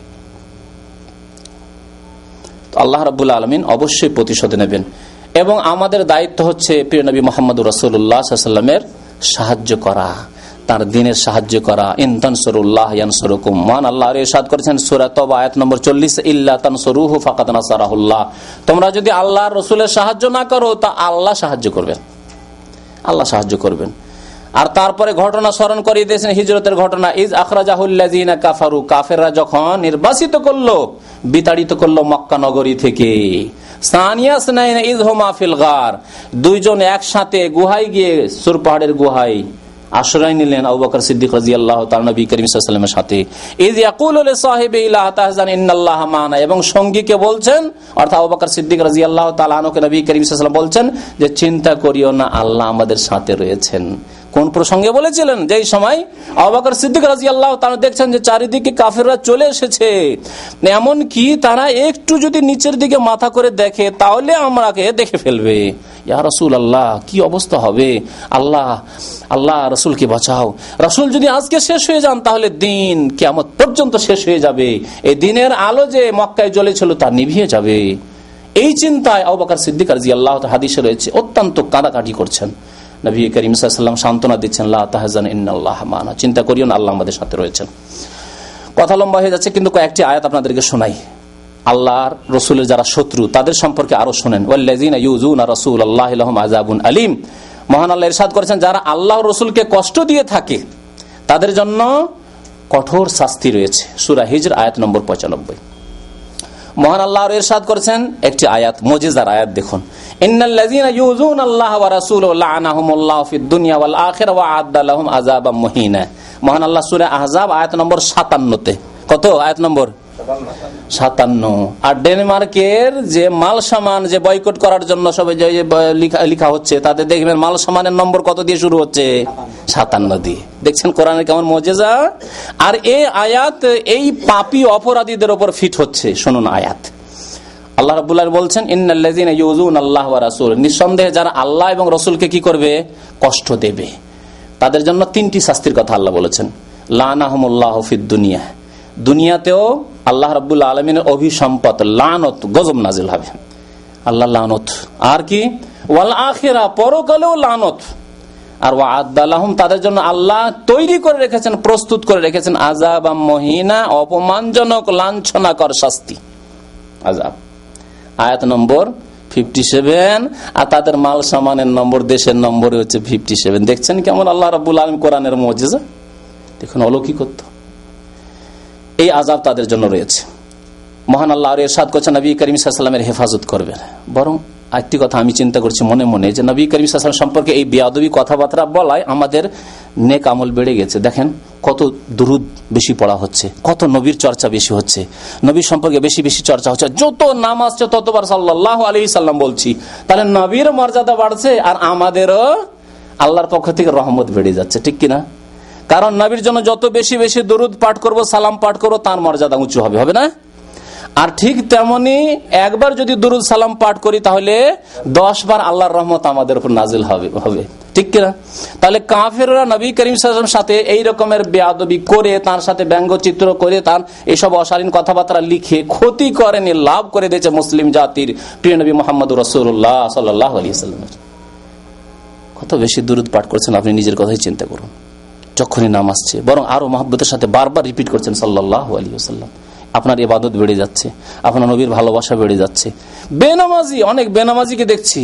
তো আল্লাহ রাব্বুল আলামিন অবশ্যই প্রতিশোধ নেবেন। এবং আমাদের দায়িত্ব হচ্ছে প্রিয় নবী মুহাম্মদুর রাসূলুল্লাহ সাল্লাল্লাহু আলাইহি ওয়াসাল্লামের সাহায্য করা, তার দ্বীনের সাহায্য করা। ইন তানসুরুল্লাহ ইয়ানসুরুকুম, মহান আল্লাহ ইরশাদ করেছেন সূরা তাওবা আয়াত নম্বর 40, ইল্লা তানসুরুহু ফাকাদ নাসারাহুল্লাহ, তোমরা যদি আল্লাহর রাসূলের সাহায্য না করো তা আল্লাহ সাহায্য করবেন, আল্লাহ সাহায্য করবেন। আর তারপরে ঘটনা স্মরণ করিয়ে দিয়েছেন হিজরতের ঘটনা। ইজ আখরাজাহুল্লাযিনা কাফারু, কাফেররা যখন নির্বাসিত করলো, বিতাড়িত করলো মক্কা নগরী থেকে। সানিয়া সুনাইনা ইজ হুমা ফিল গার, দুইজন একসাথে গুহায় গিয়ে, সুর পাহাড়ের গুহায় আশ্রয় নিলেন আবু বকর সিদ্দিক রাদিয়াল্লাহু তাআলা নবী করিম সাল্লাল্লাহু আলাইহি ওয়াসাল্লামের সাথে। ইজ ইয়াকুলু লিসাহিবিহি লা তাহজান ইন্নাল্লাহা মা'ানা, এবং সঙ্গীকে বলছেন, অর্থাৎ আবু বকর সিদ্দিক রাদিয়াল্লাহু তাআলা আনহুকে নবী করিম সাল্লাল্লাহু আলাইহি ওয়াসাল্লাম বলছেন যে চিন্তা করিও না, আল্লাহ আমাদের সাথে রয়েছেন। কোন প্রসঙ্গে বলেছিলেন? যেই সময় আবু বকর সিদ্দিক রাদিয়াল্লাহু তাআলা দেখছেন যে চারিদিকে কাফেররা চলে এসেছে, এমন কি তারা একটু যদি নিচের দিকে মাথা করে দেখে তাহলে আমরাকে দেখে ফেলবে। ইয়া রাসূলুল্লাহ, কি অবস্থা হবে? আল্লাহ আল্লাহ রাসূলকে বাঁচাও, রাসূল যদি আজকে শেষ হয়ে যান তাহলে দিন কিয়ামত পর্যন্ত শেষ হয়ে যাবে, এই দিনের আলো যে মক্কায় জ্বলেছিল তা নিভিয়ে যাবে। এই চিন্তায় আবু বকর সিদ্দিক রাদিয়াল্লাহু তাআলা, হাদিসে রয়েছে, অত্যন্ত কাঁদাকাটি করছেন। নবী করিম সাল্লাল্লাহু আলাইহি ওয়াসাল্লাম সান্ত্বনা দিচ্ছেন, লা তাহজান ইন্নাল্লাহা মা'ানা, চিন্তা করিও না, আল্লাহ আমাদের সাথে রয়েছেন। কথা লম্বা হয়ে যাচ্ছে, কিন্তু কয়েকটি আয়াত আপনাদেরকে শোনাই। আল্লাহর রাসূলের যারা শত্রু তাদের সম্পর্কে আরো শুনেন। ওয়াল্লাযিনা ইউযুনা রাসূলাল্লাহি লাহুম আযাবুন আলীম, মহান আল্লাহ ইরশাদ করেছেন যারা আল্লাহর রাসূলকে কষ্ট দিয়ে থাকে তাদের জন্য কঠোর শাস্তি রয়েছে। সূরা হিজর আয়াত নম্বর 95। মহান আল্লাহ ইরশাদ করেছেন একটি আয়াত, মুজিজার আয়াত, দেখুন, ইন্নাল্লাযিনা ইউযুনাল্লাহা ওয়া রাসূলাহু লা'আনাহুমুল্লাহু ফিদ দুনিয়া ওয়াল আখিরাহ ওয়া আ'আদ্দা লাহুম আযাবাম মুহিনা। মহান আল্লাহ সূরা আহজাব আয়াত নম্বর 57-তে, কত আয়াত নম্বর 57। আর ডেনমার্কের যে মাল সামান যে বয়কট করার জন্য সবাই লেখা হচ্ছে, তাতে দেখবেন মাল সামানের নম্বর কত দিয়ে শুরু হচ্ছে? 57 দিয়ে। দেখছেন কোরআনের কেমন মুজিজা। আর এই আয়াত এই পাপী অপরাধীদের উপর ফিট হচ্ছে। শুনুন আয়াত, আল্লাহ রাব্বুল আলামিন বলছেন, ইন্নাল্লাযিনা ইউযুনাল্লাহা ওয়া রাসূলাহু, নিঃসন্দেহে যারা আল্লাহ এবং রাসূলকে কি করবে? কষ্ট দেবে, তাদের জন্য 3টি শাস্তির কথা আল্লাহ বলেছেন। লা'নাহুমুল্লাহু ফিদ দুনিয়া, দুনিয়াতেও আল্লাহ রাব্বুল আলামিনের অভিসম্পদ, লানত, গজব নাজিল হবে, আল্লাহ লানত। আর কি? ওয়াল আখিরা, পরকালেও লানত। আর ওয়া'আদ্দা লাহুম, তাদের জন্য আল্লাহ তৈরি করে রেখেছেন, প্রস্তুত করে রেখেছেন, আযাবাম মুহিনা, অপমানজনক লাঞ্ছনাকর শাস্তি, আযাব। আয়াত নম্বর 57। আর তাদের মাল সামানের নম্বর, দেশের নম্বর হচ্ছে 57। দেখছেন কেমন আল্লাহ রাব্বুল আলামিন কোরআনের মুজিজা। দেখুন অলৌকিকত্ব। এই আযাব তাদের জন্য রয়েছে। মহান আল্লাহ আর ইরশাদ করছেন নবী করিম সাল্লাল্লাহু আলাইহি ওয়াসাল্লামের হেফাজত করবেন। বরং একটি কথা আমি চিন্তা করছি মনে মনে, যে নবী করিম সাল্লাল্লাহু আলাইহি ওয়াসাল্লাম সম্পর্কে এই বেয়াদবি কথাবার্তা বলায় আমাদের নেক আমল বেড়ে গেছে। দেখেন কত দুরূদ বেশি পড়া হচ্ছে, কত নবীর চর্চা বেশি হচ্ছে, নবীর সম্পর্কে বেশি বেশি চর্চা হচ্ছে। যত নাম আসছে ততবার সাল্লাল্লাহু আলাইহি সাল্লাম বলছি, তাহলে নবীর মর্যাদা বাড়ছে আর আমাদেরও আল্লাহর পক্ষ থেকে রহমত বেড়ে যাচ্ছে, ঠিক কিনা? কারণ নবীর জন্য যত বেশি বেশি দরুদ পাঠ করব, সালাম পাঠ করব, তার মর্যাদা উঁচু হবে, হবে না? আর ঠিক তেমনি একবার যদি দরুদ সালাম পাঠ করি তাহলে 10 বার আল্লাহর রহমত আমাদের উপর নাজিল হবে, ঠিক কিনা? তাহলে কাফেররা নবী করিম সাল্লাল্লাহু আলাইহি ওয়াসাল্লামের সাথে এই রকমের বেয়াদবি করে, তার সাথে ব্যঙ্গচিত্র করে, তার এইসব অশালীন কথাবার্তা লিখে ক্ষতি করেনি, লাভ করে দিয়েছে মুসলিম জাতির প্রিয় নবী মুহাম্মদুর রাসূলুল্লাহ সাল্লাল্লাহু আলাইহি ওয়াসাল্লামের। কত বেশি দরুদ পাঠ করছেন আপনি নিজের কথাই চিন্তা করুন। যখনই নাম আসছে বরং আরো মহব্বতের সাথে বারবার রিপিট করছেন সাল্লাল্লাহু আলাইহি ওয়াসাল্লাম। আপনার ইবাদত বেড়ে যাচ্ছে, আপনার নবীর ভালোবাসা বেড়ে যাচ্ছে। বেনামাজি, অনেক বেনামাজিকে দেখছি,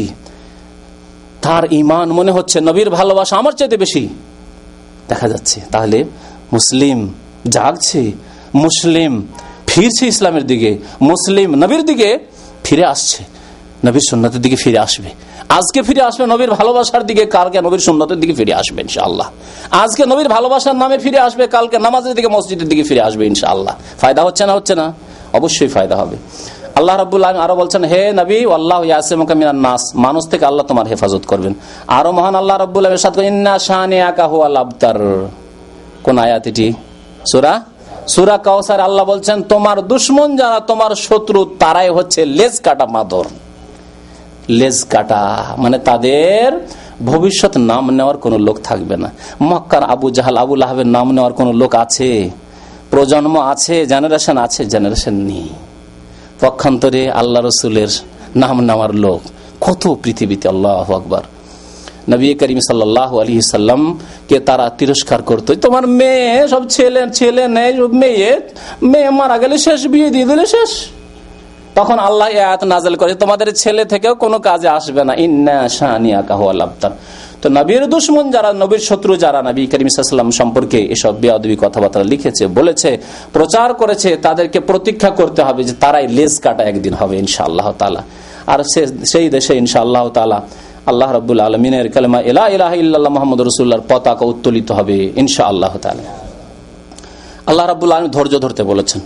তার ঈমান মনে হচ্ছে নবীর ভালোবাসা আমার চাইতে বেশি দেখা যাচ্ছে। তাহলে মুসলিম জাগছে, মুসলিম ফিরছে ইসলামের দিকে, মুসলিম নবীর দিকে ফিরে আসছে, নবীর সুন্নতের দিকে ফিরে আসবে। আজকে ফিরে আসবে নবীর ভালোবাসার দিকে, কালকে নবীর সুন্নতের দিকে ফিরে আসবে ইনশাআল্লাহ। আজকে নবীর ভালোবাসার নামে ফিরে আসবে, কালকে নামাজের দিকে, মসজিদের দিকে ফিরে আসবে ইনশাআল্লাহ। ফায়দা হচ্ছে না? হচ্ছে না? অবশ্যই ফায়দা হবে। আল্লাহ রাব্বুল আলামিন আরো বলছেন, হে নবী আল্লাহু ইয়াসিমুকা মিনান নাস, মানুষ থেকে আল্লাহ তোমার হেফাজত করবেন। আরো মহান আল্লাহ রাব্বুল আলামিন ইরশাদ করেন, ইন্না শানিআকা হুয়াল আবতার। কোন আয়াত এটি? সূরা কাউসার। আল্লাহ বলছেন তোমার দুশমন যারা, তোমার শত্রু, তারাই হচ্ছে লেজ কাটা মাদর। লেজ কাটা মানে তাদের ভবিষ্যৎ নাম নেওয়ার কোন লোক থাকবে না। মক্কার আবু জাহাল, আবু লাহাবের নাম নেওয়ার কোন লোক আছে? প্রজন্ম আছে, জেনারেশন আছে? জেনারেশন নেই। পক্ষান্তরে আল্লাহ রসুলের নাম নেওয়ার লোক কত পৃথিবীতে। আল্লাহু আকবার। নবী করিম সাল্লাল্লাহু আলাইহি সাল্লাম কে তারা তিরস্কার করতো, তোমার মেয়ে সব ছেলে নেই, মেয়ে মারা গেলে শেষ, বিয়ে দিয়ে দিলে শেষ। তখন আল্লাহ এই আয়াত নাযিল করে, তোমাদের ছেলে থেকেও কোনো কাজে আসবে না, ইন্না শানিআকা হুয়াল আবতার। তো নবীর দুশমন যারা, নবীর শত্রু যারা নবী করিম সাল্লাল্লাহু আলাইহি ওয়াসাল্লাম সম্পর্কে এসব বেয়াদবি কথাবার্তা লিখেছে, বলেছে, প্রচার করেছে, তাদেরকে প্রতীক্ষা করতে হবে যে তারাই লেজ কাটা একদিন হবে ইনশাআল্লাহ তাআলা। আর সেই দেশে ইনশাআল্লাহ তাআলা আল্লাহ রাব্বুল আলামিনের কালেমা লা ইলাহা ইল্লাল্লাহ মুহাম্মাদুর রাসূলুল্লাহর পতাকা উত্তোলিত হবে ইনশাআল্লাহ তাআলা। আল্লাহ রাব্বুল আলামিন ধৈর্য ধরতে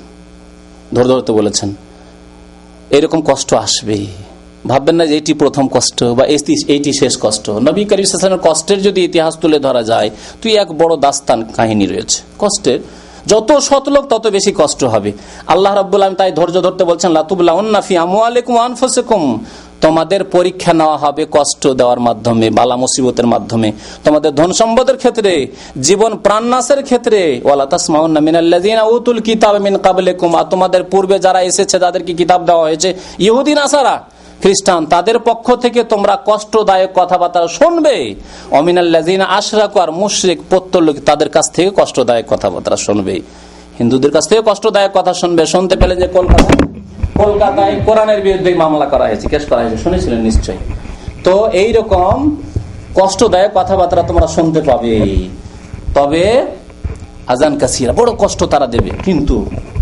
বলেছেন। এরকম কষ্ট আসবে, ভাববেন না যে এটি প্রথম কষ্ট বা এইটি শেষ কষ্ট। নবী করিম সাল্লাল্লাহু আলাইহি ওয়াসাল্লামের কষ্টের যদি ইতিহাস তুলে ধরা যায়, তুই এক বড় দাস্তান কাহিনী রয়েছে কষ্টের। যত সৎ লোক তত বেশি কষ্ট হবে। আল্লাহ রাব্বুল আলামিন তাই ধৈর্য ধরতে বলছেন, লা তুবলাউন্না ফি আমওয়ালিকুম ওয়া আনফুসিকুম, তোমাদের পরীক্ষা নেওয়া হবে কষ্ট দেওয়ার মাধ্যমে, বালা মুসিবতের মাধ্যমে, তোমাদের ধন সম্পদের ক্ষেত্রে, জীবন প্রাণ নাশের ক্ষেত্রে। ওয়ালা তাসমাউন্না মিনাল্লাযিনা উতুল কিতাব মিন ক্বাবলিকুম, আর তোমাদের পূর্বে যারা এসেছে, যাদেরকে কিতাব দেওয়া হয়েছে, ইহুদি নাসারা খ্রিস্টান, তাদের পক্ষ থেকে তোমরা কষ্টদায়ক কথাবার্তা শুনবে। অমিনাল্লাযিনা আশরাকু, আর মুশরিক পত্তলিক, তাদের কাছ থেকে কষ্টদায়ক কথাবার্তা শুনবে। হিন্দুদের কাছ থেকে কষ্টদায়ক কথা শুনবে। শুনতে পেলে যে কলকাতায় কোরআনের বিরুদ্ধে মামলা করা হয়েছে, কেস করা হয়েছে, শুনেছিলেন নিশ্চয়ই। তো এইরকম কষ্টদায়ক কথাবার্তা তোমরা শুনতে পাবে। তবে আজান কাসিরা, বড় কষ্ট তারা দেবে, কিন্তু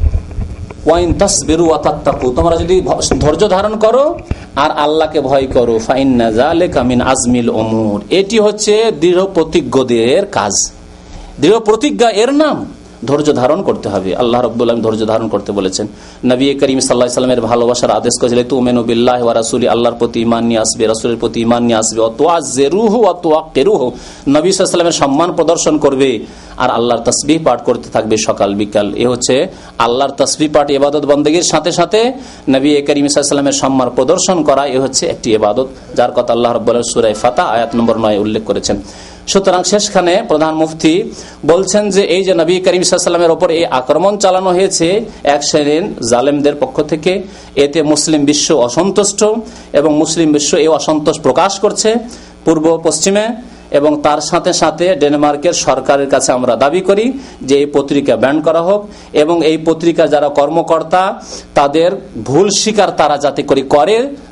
ওয়াইন তাসবিরু ওয়া তাত্তাকু, তোমরা যদি ধৈর্য ধারণ করো আর আল্লাহকে ভয় করো, ফাইন্না যালিকা মিন আজমিল উমুর, এটি হচ্ছে দৃঢ় প্রতিজ্ঞদের কাজ। দৃঢ় প্রতিজ্ঞা এর নাম। ধৈর্য ধারণ করতে হবে। আল্লাহ রাব্বুল আলামিন ধৈর্য ধারণ করতে বলেছেন। নবী করিম সাল্লাল্লাহু আলাইহি ওয়াসাল্লামের ভালোবাসার আদেশ করেছিলেন, তুমিনু বিল্লাহি ওয়া রাসূলি, আল্লাহর প্রতি ঈমান নিয়ে আসবে, রাসূলের প্রতি ঈমান নিয়ে আসবে, ওয়া তুআজ্জিরুহু ওয়া তুওয়াক্কিরুহু, নবী সাল্লাল্লাহু আলাইহি ওয়াসাল্লামের সম্মান প্রদর্শন করবে আর আল্লাহর তাসবিহ পাঠ করতে থাকবে সকাল বিকাল। এ হচ্ছে আল্লাহর তাসবিহ পাঠ, ইবাদত বন্দেগীর সাথে সাথে নবী করিম সাল্লাল্লাহু আলাইহি ওয়াসাল্লামের সম্মান প্রদর্শন করা, এ হচ্ছে একটি ইবাদত, যার কথা আল্লাহ রাব্বুল আলামিন সূরা ফাতহ আয়াত নম্বর 9 উল্লেখ করেছেন। সুতরাং শেষখানে প্রধান মুফতি বলছেন যে এই যে নবী করিম সাল্লাল্লাহু আলাইহি ওয়াসাল্লামের উপর এই আক্রমণ চালানো হয়েছে এক শ্রেণীর জালেমদের পক্ষ থেকে, এতে মুসলিম বিশ্ব অসন্তুষ্ট এবং মুসলিম বিশ্ব এই অসন্তোষ প্রকাশ করছে পূর্ব পশ্চিমে। এবং তার সাথে সাথে ডেনমার্কের সরকারের কাছে আমরা দাবি করি যে এই পত্রিকা ব্যান করা হোক এবং এই পত্রিকা যারা কর্মকর্তা তাদের ভুল স্বীকার তারা যাতে করে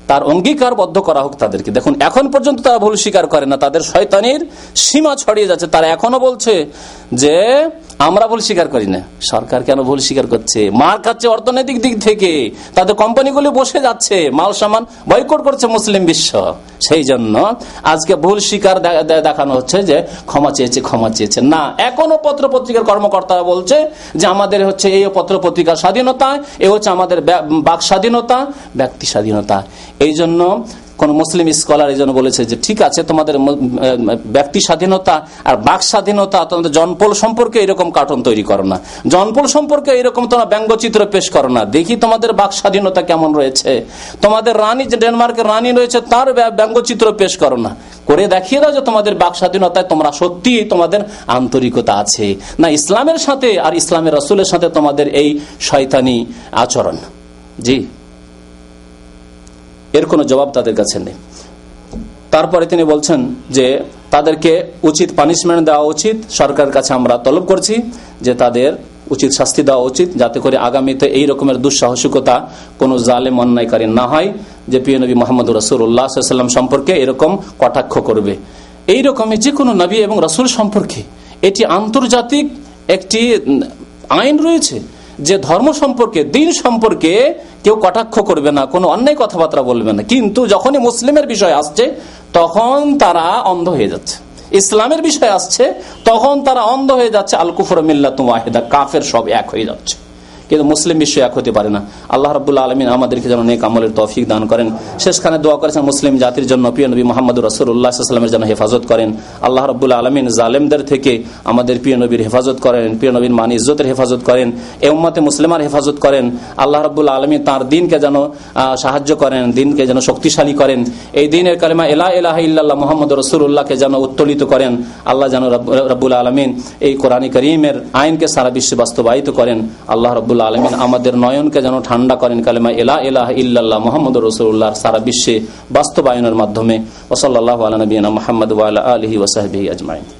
তার অঙ্গীকারবদ্ধ করা হোক তাদেরকে। দেখুন এখন পর্যন্ত তারা ভুল স্বীকার করে না, তাদের শয়তানির সীমা ছড়িয়ে যাচ্ছে। তারা এখনো বলছে যে আমরা ভুল স্বীকার করি না। সরকার কেন ভুল স্বীকার করছে? মার খাচ্ছে অর্থনৈতিক দিক থেকে, তাদের কোম্পানিগুলো বসে যাচ্ছে, মাল সামান বয়কট করছে মুসলিম বিশ্ব। সেই জন্য আজকে ভুল স্বীকার দেখানো হচ্ছে যে ক্ষমা চেয়েছে। না, এখনো পত্র পত্রিকার কর্মকর্তারা বলছে যে আমাদের হচ্ছে এই পত্র পত্রিকার স্বাধীনতা, এ হচ্ছে আমাদের বাক স্বাধীনতা, ব্যক্তি স্বাধীনতা। এই জন্য কোন মুসলিম স্কলার এই জন্য বলেছে যে ঠিক আছে, তোমাদের ব্যক্তি স্বাধীনতা আর বাক স্বাধীনতা, তোমাদের জনপল সম্পর্কে এরকম কার্টুন তৈরি করো না, জনপল সম্পর্কে এরকম তোমরা ব্যঙ্গচিত্র পেশ করো না, দেখি তোমাদের বাক স্বাধীনতা কেমন রয়েছে। তোমাদের রানী, যে ডেনমার্কের রানী রয়েছে, তার ব্যঙ্গচিত্র পেশ করো না, করে দেখিয়ে দাও যে তোমাদের বাক স্বাধীনতায় তোমরা সত্যি তোমাদের আন্তরিকতা আছে। না, ইসলামের সাথে আর ইসলামের রাসূলের সাথে তোমাদের এই শয়তানি আচরণ। জি, এর কোনো জবাব তাদের কাছে নেই। তারপরে তিনি বলছেন যে তাদেরকে উচিত পানিশমেন্ট দেওয়া উচিত। সরকারের কাছে আমরা তলব করছি যে তাদের উচিত শাস্তি দেওয়া উচিত, যাতে করে আগামীতে এই রকমের দুঃসাহসিকতা কোনো জালেম অন্যায়কারী না হয় যে প্রিয় নবী মুহাম্মদ রাসূলুল্লাহ সাল্লাল্লাহু আলাইহি ওয়াসাল্লাম সম্পর্কে এরকম কটাক্ষ করবে। এই রকমের যে কোনো নবী এবং রাসূল সম্পর্কে এটি আন্তর্জাতিক একটি আইন রয়েছে যে ধর্ম সম্পর্কে, দিন সম্পর্কে কেউ কটাক্ষ করবে না, কোনো অন্যায় কথাবার্তা বলবে না। কিন্তু যখনই মুসলিমের বিষয় আসছে তখন তারা অন্ধ হয়ে যাচ্ছে, ইসলামের বিষয় আসছে তখন তারা অন্ধ হয়ে যাচ্ছে। আল কুফর মিল্লাতুন ওয়াহিদা, কাফের সব এক হয়ে যাচ্ছে। কিন্তু মুসলিম বিশ্ব এক হতে পারে না। আল্লাহ রাব্বুল আলামিন আমাদেরকে যেন নেক আমলের তৌফিক দান করেন। শেষখানে দোয়া করেছেন মুসলিম জাতির জন্য, প্রিয় নবী মুহাম্মদ রাসূলুল্লাহ সাল্লাল্লাহু আলাইহি ওয়াসাল্লামের জন্য হেফাজত করেন। আল্লাহ রাব্বুল আলামিন জালেমদের থেকে আমাদের প্রিয় নবীর হেফাজত করেন, প্রিয় নবীর মান ইজ্জতের হেফাজত করেন, এই উম্মতে মুসলিমার হেফাজত করেন। আল্লাহ রাব্বুল আলামিন তার দ্বীনকে যেন সাহায্য করেন, দ্বীনকে যেন শক্তিশালী করেন, এই দ্বীনের কালিমা লা ইলাহা ইল্লাল্লাহ মুহাম্মাদুর রাসূলুল্লাহকে যেন উত্তোলিত করেন। আল্লাহ যেন রাব্বুল আলামিন এই কোরআন কারীমের আইনকে সারা বিশ্বে বাস্তবায়িত করেন। আল্লাহ রাব্বুল আলামিন আমাদের নয়নকে যেন ঠান্ডা করেন কালিমা লা ইলাহা ইল্লাল্লাহ মুহাম্মাদুর রাসূলুল্লাহ সারা বিশ্বে বাস্তবায়নের মাধ্যমে। ওয়া সাল্লাল্লাহু আলা নবিয়িনা মুহাম্মদ ওয়া আলা আলিহি ওয়া সাহবিহি আজমাইন।